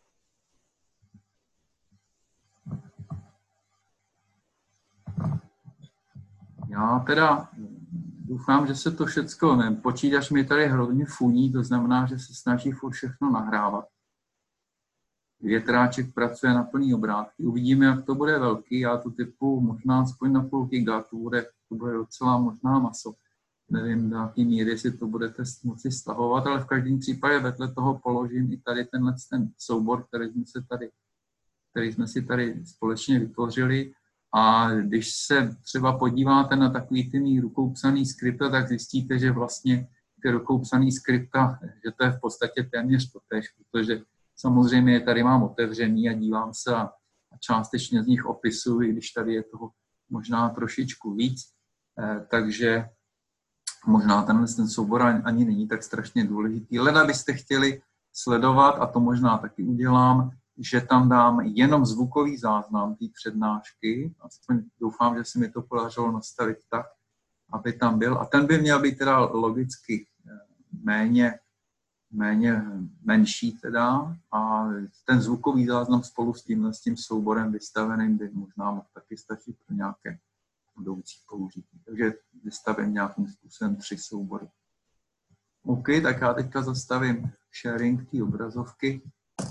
Já teda doufám, že se to všecko, ne, počítač mi tady hrozně funí, to znamená, že se snaží furt všechno nahrávat. Větráček pracuje na plný obrátky. Uvidíme, jak to bude velký. Já to typu možná aspoň na půl giga, to bude, to bude docela možná maso. Nevím, do jaký míry si to budete moci stahovat, ale v každém případě vedle toho položím i tady tenhle ten soubor, který jsme, se tady, který jsme si tady společně vytvořili. A když se třeba podíváte na takový ty mý rukou psaný skripta, tak zjistíte, že vlastně ty rukou psaný skripta, že to je v podstatě téměř totéž, protože samozřejmě je tady mám otevřený a dívám se a částečně z nich opisuji, když tady je toho možná trošičku víc. Eh, takže možná tenhle ten soubor ani není tak strašně důležitý. Leda byste chtěli sledovat, a to možná taky udělám, že tam dám jenom zvukový záznam té přednášky. Aspoň doufám, že se mi to podařilo nastavit tak, aby tam byl. A ten by měl být teda logicky méně, méně menší teda. A ten zvukový záznam spolu s tímhle s tím souborem vystaveným by možná mohl taky stačit pro nějaké budoucí použití. Takže vystavím nějakým způsobem tři soubory. OK, tak já teďka zastavím sharing té obrazovky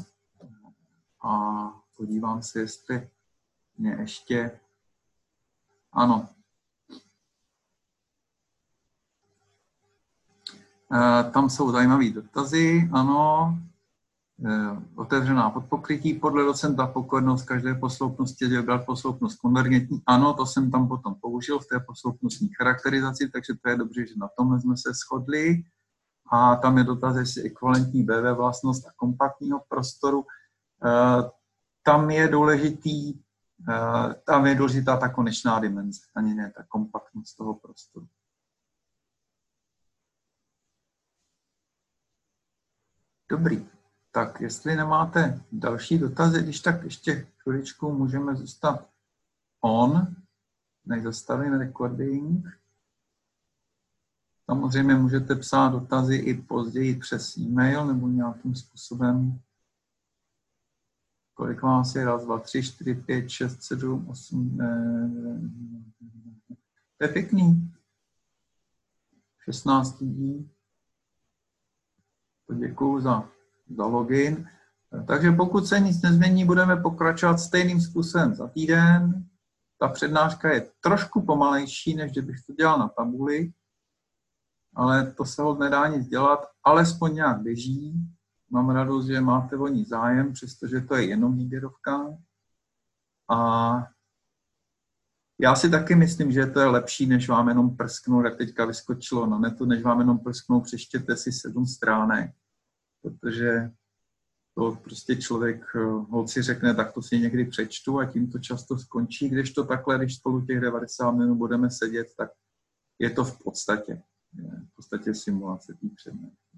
a podívám se, jestli mě ještě... Ano. E, tam jsou zajímavé dotazy, ano. E, otevřená podpokrytí podle docenta Pokornost každé posloupnosti je vybrat posloupnost konvergentní. Ano, to jsem tam potom použil v té posloupnostní charakterizaci, takže to je dobře, že na tomhle jsme se shodli. A tam je dotaz, jestli ekvivalentní B V vlastnost a kompaktního prostoru. Tam je důležitý, tam je důležitá ta konečná dimenze, ani ne ta kompaktnost toho prostoru. Dobrý, tak jestli nemáte další dotazy, když tak ještě chviličku můžeme zůstat on, než zastavím recording. Samozřejmě můžete psát dotazy i později přes e-mail nebo nějakým způsobem Kolik mám asi? Raz, dva, tři, čtyři, pět, šest, sedm, osm. To je pěkný. šestnáct lidí. Děkuju za, za login. Takže pokud se nic nezmění, budeme pokračovat stejným způsobem za týden. Ta přednáška je trošku pomalejší, než kdybych to dělal na tabuli, ale to se ho nedá nic dělat, alespoň nějak běží. Mám radost, že máte o ní zájem, přestože to je jenom výběrovka. A já si taky myslím, že to je lepší, než vám jenom prsknout, jak teďka vyskočilo na netu, než vám jenom prsknout, přečtěte si sedm stránek, protože to prostě člověk, holci řekne, tak to si někdy přečtu a tím to často skončí, když to takhle, když spolu těch devadesát minut budeme sedět, tak je to v podstatě, v podstatě simulace té přednášky.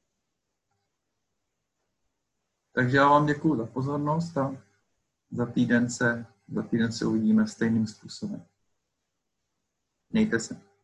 Takže já vám děkuju za pozornost a za týden se, za týden se uvidíme stejným způsobem. Mějte se.